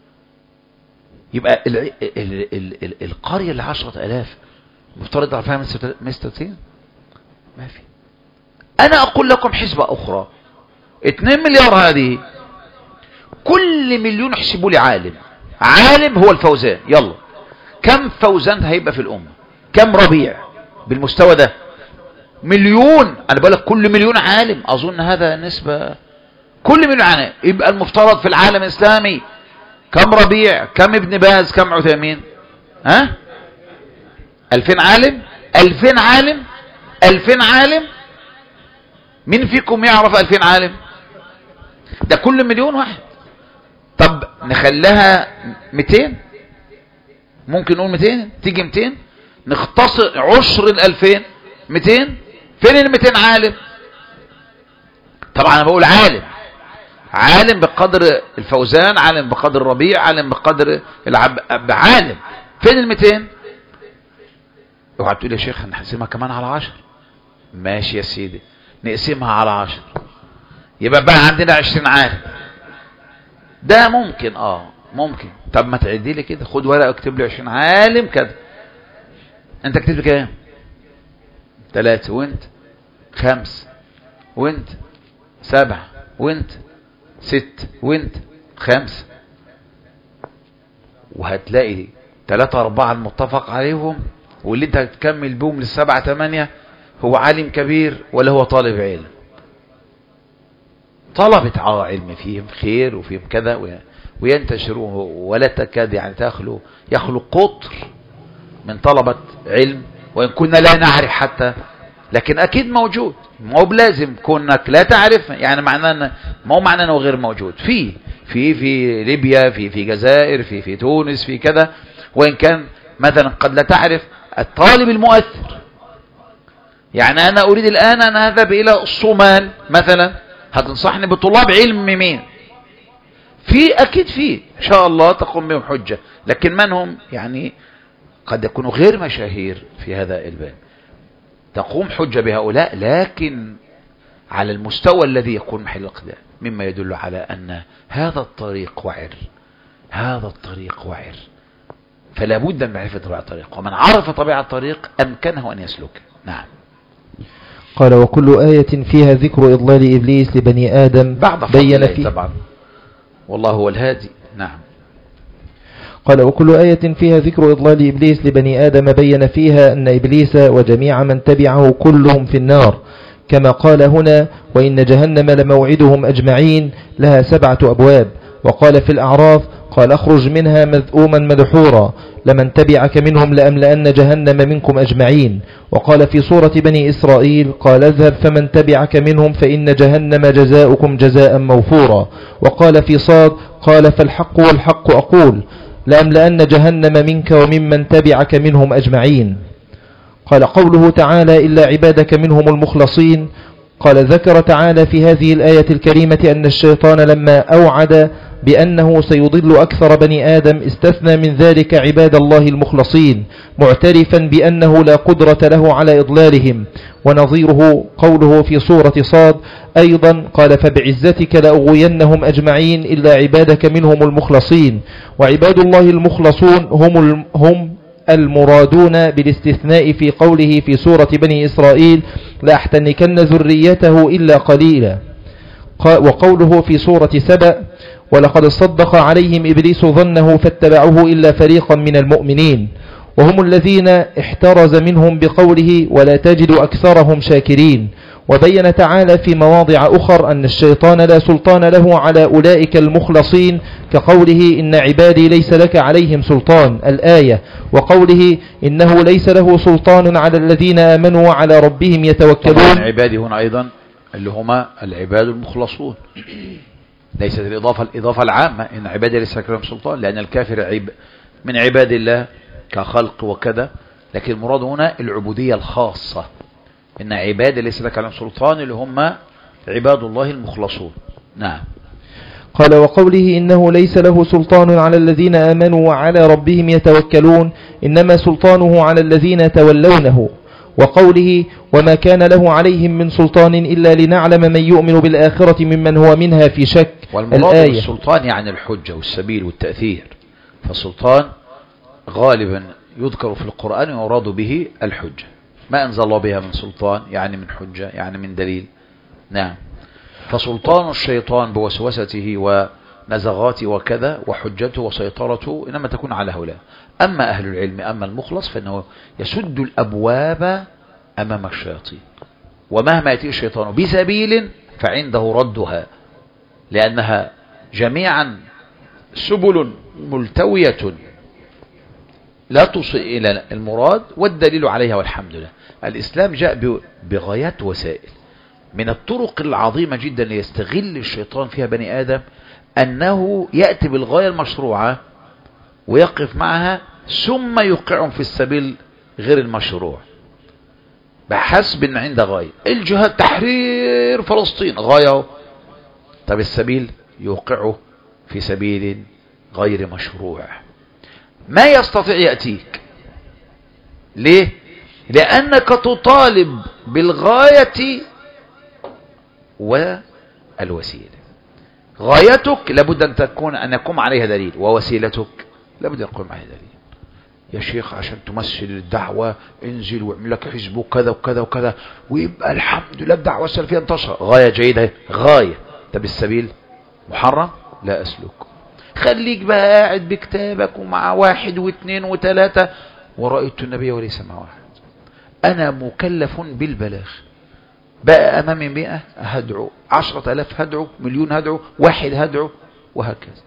[SPEAKER 1] يبقى ال... ال... ال... ال... القرية اللي عشرة الاف مفترض عارفها مية وستة وثلاثين؟ ما في. انا اقول لكم حسبة اخرى، اتنين مليار هذه كل مليون احسبوا لي عالم، عالم هو الفوزان. يلا كم فوزان هيبقى في الامة؟ كم ربيع بالمستوى ده؟ مليون. انا بقول لك كل مليون عالم، اظن هذا نسبة، كل مليون عالم. يبقى المفترض في العالم الاسلامي كم ربيع؟ كم ابن باز؟ كم عثيمين؟ ها الفين عالم، الفين عالم، الفين عالم. مين فيكم يعرف الفين عالم؟ ده كل مليون واحد. طب نخليها مئتين، ممكن نقول مئتين، تيجي مئتين، نختصر عشر الألفين مئتين. فين المئتين عالم؟ طبعا انا بقول عالم، عالم بقدر الفوزان، عالم بقدر الربيع، عالم بقدر العب، عالم. فين المئتين؟ اوعى تقول يا شيخ هنقسمها كمان على عشر. ماشي يا سيدي، نقسمها على عشر، يبقى بقى عندنا عشرين عالم. ده ممكن، اه ممكن. طب ما تعدي لي كده، خد ورقه اكتب لي عشرين عالم كده. انت كتبت كام؟ ثلاثة، وانت خمس، وانت سبعة، وانت ست، وانت خمس. وهتلاقي ثلاثة أربعة المتفق عليهم، واللي انت هتكمل بهم للسبعة ثمانية هو عالم كبير ولا هو طالب علم. طلبة علم فيهم خير وفيهم كذا وينتشروه، ولا تكاد يعني تخلو يخلو قطر من طلبة علم، وإن كنا لا نعرف حتى، لكن أكيد موجود. ما هو بلازم كونك لا تعرف يعني معناه، ما هو معناه أنه غير موجود. في في في ليبيا، في في جزائر، في في تونس، في كذا. وإن كان مثلا قد لا تعرف الطالب المؤثر. يعني أنا أريد الآن أن أذهب إلى الصومال مثلا، هتنصحني بطلاب علم مين؟ في أكيد في إن شاء الله تقوم بهم حجة، لكن من هم؟ يعني قد يكونوا غير مشاهير في هذا الباب، تقوم حجة بهؤلاء، لكن على المستوى الذي يكون محل الاقتداء، مما يدل على أن هذا الطريق وعر، هذا الطريق وعر، فلا بد من معرفة طبيعة الطريق، ومن عرف طبيعة الطريق أمكنه أن يسلك. نعم.
[SPEAKER 2] قال وكل آية فيها ذكر إضلال إبليس لبني آدم بين فيه
[SPEAKER 1] طبعا، والله هو الهادي. نعم.
[SPEAKER 2] قال وكل آية فيها ذكر إضلال إبليس لبني آدم بين فيها أن إبليس وجميع من تبعه كلهم في النار، كما قال هنا وإن جهنم لموعدهم أجمعين لها سبعة أبواب. وقال في الأعراف قال اخرج منها مذءوما مدحورا لمن تبعك منهم لأملأن جهنم منكم أجمعين. وقال في سورة بني إسرائيل قال اذهب فمن تبعك منهم فإن جهنم جزاؤكم جزاء موفورا. وقال في صاد قال فالحق والحق أقول لأملأن جهنم منك وممن تبعك منهم أجمعين. قال قوله تعالى إلا عبادك منهم المخلصين. قال ذكر تعالى في هذه الآية الكريمة أن الشيطان لما أوعد بأنه سيضل أكثر بني آدم استثنى من ذلك عباد الله المخلصين، معترفا بأنه لا قدرة له على إضلالهم. ونظيره قوله في سورة صاد أيضا قال فبعزتك لأغوينهم أجمعين إلا عبادك منهم المخلصين. وعباد الله المخلصون هم هم المرادون بالاستثناء في قوله في سورة بني إسرائيل لأحتنكن ذريته إلا قليلا. وقوله في سورة سبأ ولقد صدق عليهم إبليس ظنه فاتبعوه إلا فريقا من المؤمنين، وهم الذين احترز منهم بقوله ولا تجد أكثرهم شاكرين. وبين تعالى في مواضع أخر أن الشيطان لا سلطان له على أولئك المخلصين كقوله إن عبادي ليس لك عليهم سلطان الآية، وقوله إنه ليس له سلطان على الذين آمنوا وعلى ربهم يتوكلون.
[SPEAKER 1] عبادي هنا أيضا اللي هما العباد المخلصون، ليست الإضافة الإضافة العامة إن عبادي ليس لك عليهم سلطان، لأن الكافر عب من عباد الله كخلق وكذا، لكن المراد هنا العبودية الخاصة، إن عبادي ليس لك عليهم سلطان اللي هم عباد الله المخلصون. نعم.
[SPEAKER 2] قال وقوله إنه ليس له سلطان على الذين آمنوا وعلى ربهم يتوكلون إنما سلطانه على الذين تولونه. وقوله وما كان له عليهم من سلطان إلا لنعلم من يؤمن بالآخرة ممن هو منها في شك.
[SPEAKER 1] والمراد بالسلطان يعني الحجة والسبيل والتأثير، فالسلطان غالبا يذكر في القرآن ويراد به الحجة، ما أنزل الله بها من سلطان يعني من حجة يعني من دليل. نعم. فسلطان الشيطان بوسوسته ونزغاته وكذا وحجته وسيطرته إنما تكون على هؤلاء. أما أهل العلم أما المخلص فإنه يسد الأبواب أمام الشياطين، ومهما يأتي الشيطان بسبيل فعنده ردها، لأنها جميعا سبل ملتوية لا تصل إلى المراد والدليل عليها. والحمد لله الإسلام جاء بغايات وسائل، من الطرق العظيمة جدا ليستغل الشيطان فيها بني آدم أنه يأتي بالغاية المشروعة ويقف معها ثم يوقعهم في السبيل غير المشروع بحسب أن عنده غاية. الجهاد تحرير فلسطين غاية، طب السبيل يوقعه في سبيل غير مشروع. ما يستطيع يأتيك. ليه؟ لأنك تطالب بالغاية والوسيلة. غايتك لابد أن تكون أن يقوم عليها دليل، ووسيلتك لابد أن يقوم عليها دليل. يا شيخ عشان تمثل الدعوة انزل واعمل لك حزب وكذا وكذا وكذا ويبقى الحمد لله الدعوة السلفية انتشر. غاية جيدة، غاية. طب السبيل محرم؟ لا أسلك. خليك بقى قاعد بكتابك ومع واحد واثنين وثلاثة. ورأيت النبي وليس مع واحد. أنا مكلف بالبلاغ. بقى أمامي مئة هدعو، عشرة ألاف هدعو، مليون هدعو، واحد هدعو، وهكذا.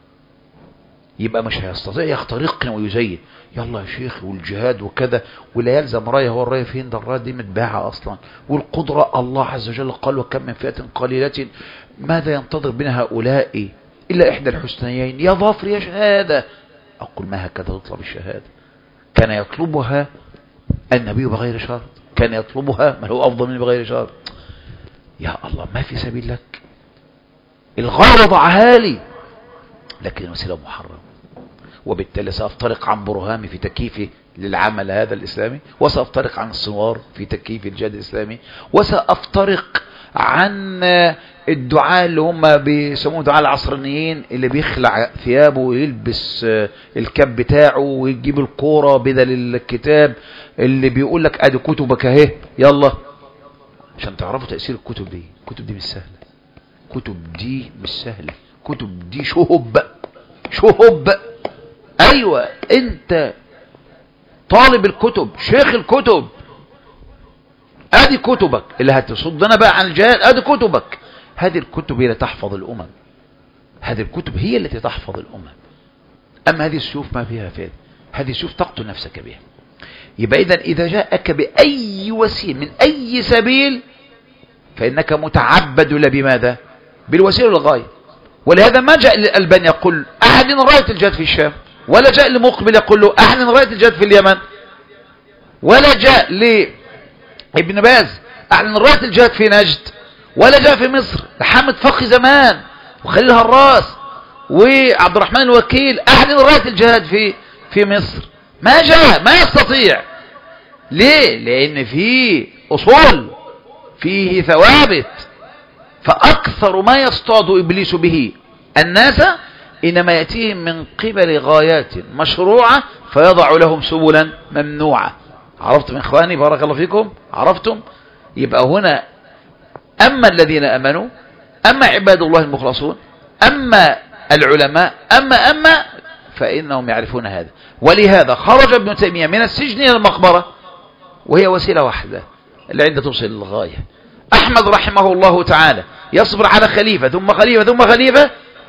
[SPEAKER 1] يبقى مش هيستطيع يخترقنا ويزين يلا يا شيخ والجهاد وكذا ولا يلزم رايه. هو الرايه فين؟ ده الرايه دي متباعه اصلا. والقدره الله عز وجل قال وكم من فئه قليله ماذا ينتظر بنا هؤلاء الا احدى الحسنيين يا ظفر يا شهاده. اقول ما هكذا تطلب الشهاده؟ كان يطلبها النبي بغير شرط، كان يطلبها من هو افضل منه بغير شرط. يا الله ما في سبيل لك. الغايه وضعها لي لكن الوسيله محرم. وبالتالي سأفترق عن برهامي في تكييفي للعمل هذا الإسلامي، وسأفترق عن الصور في تكييف الجهاد الإسلامي، وسأفترق عن الدعاء اللي هم بيسموه دعاء العصرانيين اللي بيخلع ثيابه ويلبس الكاب بتاعه ويجيب الكورة بدل الكتاب اللي بيقول لك ادي كتبك اهي يلا. عشان تعرفوا تأثير الكتب دي. الكتب دي مش سهلة. الكتب دي مش سهلة. الكتب دي شهب شهب. ايوه انت طالب الكتب، شيخ الكتب، ادي كتبك اللي هتصدنا بقى عن الجهاد. ادي كتبك. هذه الكتب هي اللي تحفظ الامم. هذه الكتب هي التي تحفظ الامم. اما هذه السيوف ما فيها فائده. هذه السيوف تقتل نفسك بها. يبقى اذا اذا جاءك باي وسيله من اي سبيل فانك متعبد لا بماذا؟ بالوسيله للغايه. ولهذا ما جاء للألباني يقول أعلن راية الجهاد في الشام، ولا جاء لمقبل يقول له أعلن راية الجهاد في اليمن، ولا جاء لابن باز أعلن راية الجهاد في نجد، ولا جاء في مصر لحامد فخي زمان وخليل هراس وعبد الرحمن الوكيل أعلن راية الجهاد في في مصر. ما جاء، ما يستطيع. ليه؟ لأن فيه أصول، فيه ثوابت. فأكثر ما يصطاد إبليس به الناس إنما يأتيهم من قبل غايات مشروعة فيضع لهم سبلا ممنوعة. عرفتم إخواني بارك الله فيكم؟ عرفتم؟ يبقى هنا أما الذين أمنوا، أما عباد الله المخلصون، أما العلماء، أما أما فإنهم يعرفون هذا. ولهذا خرج ابن تيمية من السجن إلى المقبرة وهي وسيلة واحدة اللي عندها توصل للغاية. أحمد رحمه الله تعالى يصبر على خليفة ثم خليفة ثم خليفة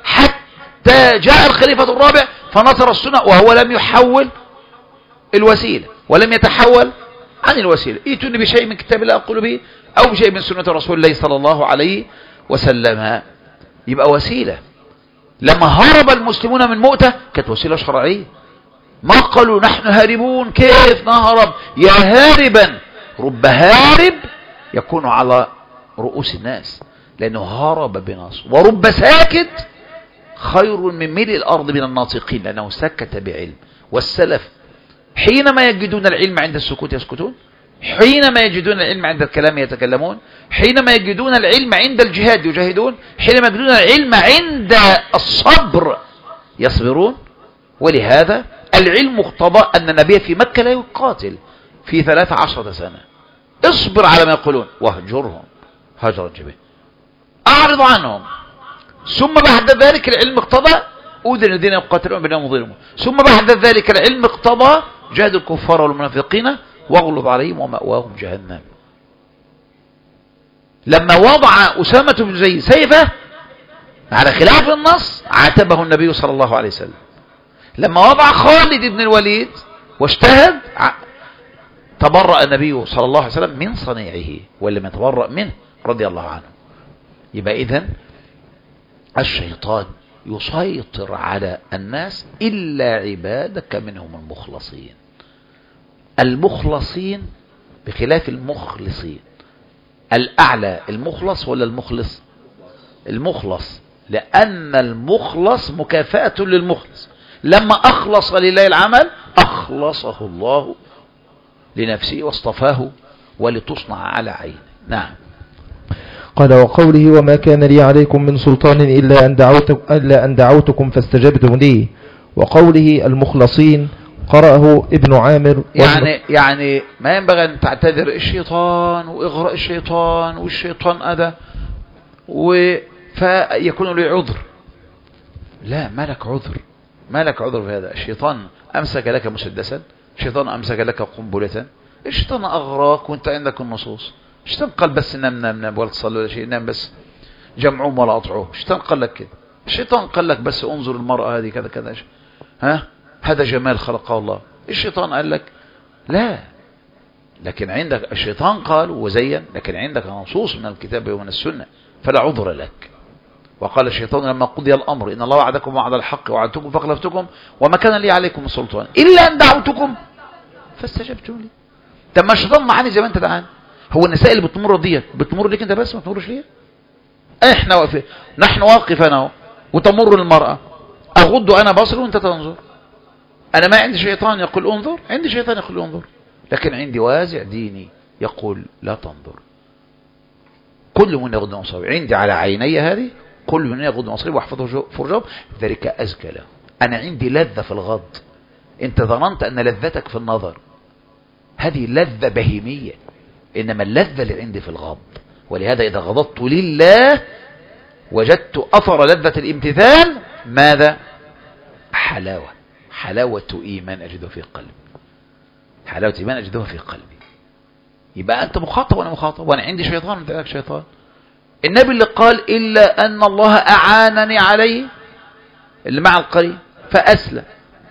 [SPEAKER 1] حتى جاء الخليفة الرابع فنصر السنة وهو لم يحول الوسيلة ولم يتحول عن الوسيلة. ائتوني بشيء من كتاب الله أقول به أو بشيء من سنة رسول الله صلى الله عليه وسلم. يبقى وسيلة. لما هرب المسلمون من مؤتة كانت وسيلة شرعية. ما قالوا نحن هاربون كيف نهرب؟ يا هاربا رب هارب يكون على رؤوس الناس لأنه هرب بنصر، ورب ساكت خير من ملء الأرض من الناطقين لأنه سكت بعلم. والسلف حينما يجدون العلم عند السكوت يسكتون، حينما يجدون العلم عند الكلام يتكلمون، حينما يجدون العلم عند الجهاد يجاهدون، حينما يجدون العلم عند الصبر يصبرون. ولهذا العلم اقتضى أن النبي في مكة لا يقاتل في ثلاث عشرة سنة. اصبر على ما يقولون واهجرهم هجرا جميلا، أعرض عنهم. ثم بعد ذلك العلم اقتضى أذن الذين يقاتلون بينهم وظلمون. ثم بعد ذلك العلم اقتضى جهد الكفار والمنافقين واغلظ عليهم ومأواهم جهنم. لما وضع أسامة بن زيد سيفه على خلاف النص عاتبه النبي صلى الله عليه وسلم. لما وضع خالد بن الوليد واجتهد تبرأ النبي صلى الله عليه وسلم من صنيعه، ولم يتبرأ منه رضي الله عنه. يبقى إذن الشيطان يسيطر على الناس إلا عبادك منهم المخلصين. المخلصين بخلاف المخلصين. الأعلى المخلص ولا المخلص؟ المخلص، لأن المخلص مكافأة للمخلص. لما أخلص لله العمل أخلصه الله لنفسه واصطفاه ولتصنع على عينه. نعم.
[SPEAKER 2] قال وقوله وما كان لي عليكم من سلطان إلا أن, دعوتك إلا أن دعوتكم فاستجبتم لي. وقوله المخلصين قرأه ابن عامر.
[SPEAKER 1] يعني يعني ما ينبغي أن تعتذر الشيطان وإغراء الشيطان والشيطان أذى فيكون لي عذر. لا، ما لك عذر، ما لك عذر في هذا. الشيطان أمسك لك مسدسا، الشيطان أمسك لك قنبلة، الشيطان أغراك وانت عندك النصوص. الشيطان قال بس نام نام نام ولا تصلي ولا شيء، نام بس جمعوهم ولا أطعوه. الشيطان قال لك كده. الشيطان قال لك بس انظر المرأة هذه كذا كذا، ها هذا جمال خلقه الله. الشيطان قال لك لا، لكن عندك الشيطان قال وزين، لكن عندك نصوص من الكتاب ومن السنة فلا عذر لك. وقال الشيطان لما قضي الأمر إن الله وعدكم وعد الحق وعدتكم فأخلفتكم وما كان لي عليكم سلطان إلا أن دعوتكم فاستجبتم لي. طب ما الشيطان معاني زي ما انت تعاني. هو النساء اللي بتمر ديت بتمر ليك انت بس، ما تمرش ليه؟ احنا واقفين، نحن واقفين اهو وتمر المرأة، اغض انا بصري وانت تنظر. انا ما عندي شيطان يقول انظر، عندي شيطان يقول انظر، لكن عندي وازع ديني يقول لا تنظر. كل من يغض بصره، عندي على عيني هذه كل من يغض بصره واحفظه فرجه ذلك ازكى له. انا عندي لذة في الغض، انت ظننت ان لذتك في النظر، هذه لذة بهيمية، انما اللذة اللي عندي في الغض. ولهذا اذا غضضت لله وجدت اثر لذة الامتثال ماذا؟ حلاوة، حلاوة ايمان اجدها في قلبي، حلاوة ايمان اجدها في قلبي. يبقى انت مخاطب وانا مخاطب، وانا عندي شيطان وانت عندك شيطان. النبي اللي قال الا ان الله اعانني عليه اللي مع القرين فاسلم،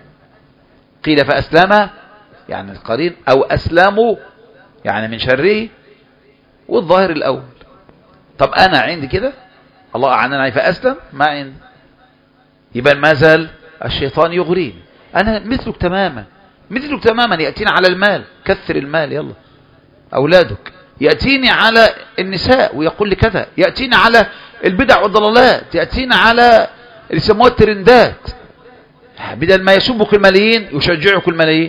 [SPEAKER 1] قيل فاسلم يعني القرين او اسلموا يعني من شره، والظاهر الاول. طب انا عندي كده الله اعانني عليه فاسلم، ما عندي. يبقى ما زال الشيطان يغريني، انا مثلك تماما، مثلك تماما. يأتينا على المال، كثر المال يلا اولادك، يأتيني على النساء ويقول لي كذا، يأتينا على البدع والضلالات، يأتينا على اللي يسموها الترندات، بدل ما يسبك الملايين يشجعك الملايين.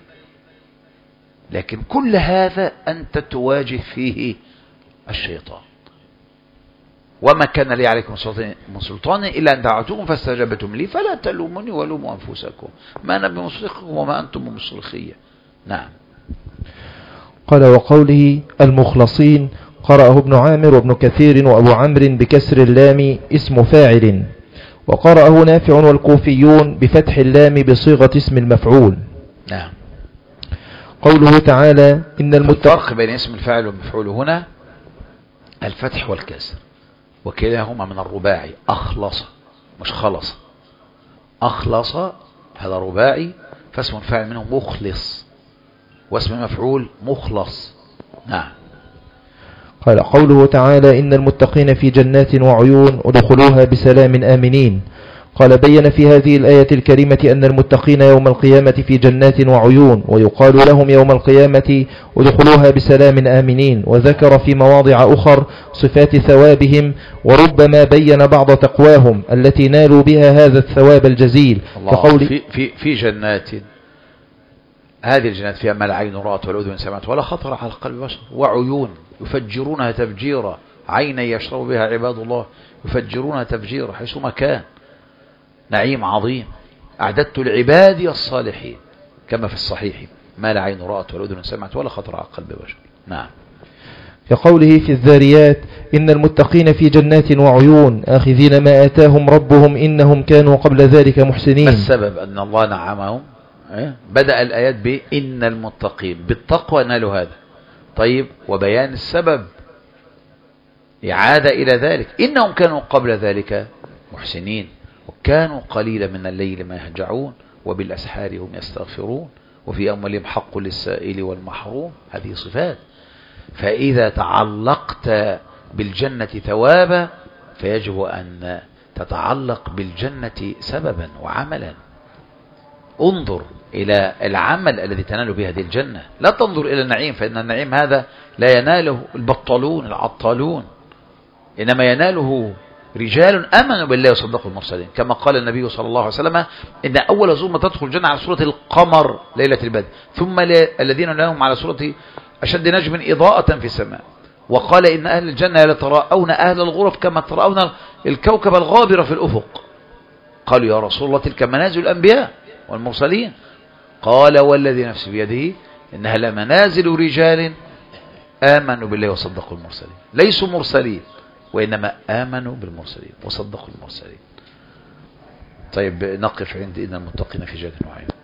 [SPEAKER 1] لكن كل هذا أنت تواجه فيه الشيطان. وما كان لي عليكم من سلطان إلا أن دعوتكم فاستجبتم لي فلا تلوموني ولوموا أنفسكم ما أنا بمصرخكم وما أنتم بمصرخية. نعم.
[SPEAKER 2] قال وقوله المخلصين قرأه ابن عامر وابن كثير وأبو عمرو بكسر اللام اسم فاعل، وقرأه نافع والكوفيون بفتح اللام بصيغة اسم المفعول.
[SPEAKER 1] نعم.
[SPEAKER 2] قوله تعالى إن المتقين،
[SPEAKER 1] الفرق بين اسم الفاعل والمفعول هنا الفتح والكسر، وكلاهما من الرباعي. أخلص مش خلص، أخلص هذا رباعي، فاسم الفاعل منه مخلص، واسم المفعول مخلص. نعم.
[SPEAKER 2] قال قوله تعالى إن المتقين في جنات وعيون ادخلوها بسلام آمنين. قال بين في هذه الآية الكريمة أن المتقين يوم القيامة في جنات وعيون، ويقال لهم يوم القيامة ادخلوها بسلام آمنين. وذكر في مواضع أخر صفات ثوابهم، وربما بين بعض تقواهم التي نالوا بها هذا الثواب الجزيل.
[SPEAKER 1] كقول في, في, في جنات، هذه الجنات فيها ما لا عين رأت ولا أذن سمعت ولا خطر على قلب بشر، وعيون يفجرونها تفجيرا، عينا يشرب بها عباد الله يفجرونها تفجيرا حيثما كان. نعيم عظيم أعددت لعبادي الصالحين، كما في الصحيح ما لا عين رأت ولا أذن سمعت ولا خطر على قلب بشر. نعم.
[SPEAKER 2] كقوله في الذاريات إن المتقين في جنات وعيون آخذين ما آتاهم ربهم إنهم كانوا قبل ذلك محسنين.
[SPEAKER 1] ما السبب أن الله نعمهم؟ بدأ الآيات بإن المتقين بالتقوى نالوا هذا. طيب، وبيان السبب إعادة إلى ذلك، إنهم كانوا قبل ذلك محسنين وكانوا قليلا من الليل ما يهجعون وبالأسحار هم يستغفرون وفي أموالهم حق للسائل والمحروم. هذه صفات. فإذا تعلقت بالجنة ثوابا فيجب أن تتعلق بالجنة سببا وعملا. انظر إلى العمل الذي تنال به هذه الجنة، لا تنظر إلى النعيم، فإن النعيم هذا لا يناله البطلون العطالون، إنما يناله رجال آمنوا بالله وصدقوا المرسلين، كما قال النبي صلى الله عليه وسلم إن أول زوم تدخل الجنة على صورة القمر ليلة البدر، ثم الذين لهم على صورة أشد نجم إضاءة في السماء. وقال إن أهل الجنة يتراءون أهل الغرف كما تراءون الكوكب الغابر في الأفق. قالوا يا رسول الله تلك منازل الأنبياء والمرسلين. قال والذي نفسي بيده إنها لمنازل رجال آمنوا بالله وصدقوا المرسلين، ليسوا مرسلين وإنما آمنوا بالمرسلين وصدقوا المرسلين. طيب نقف عند إن المتقين في جنة وعين.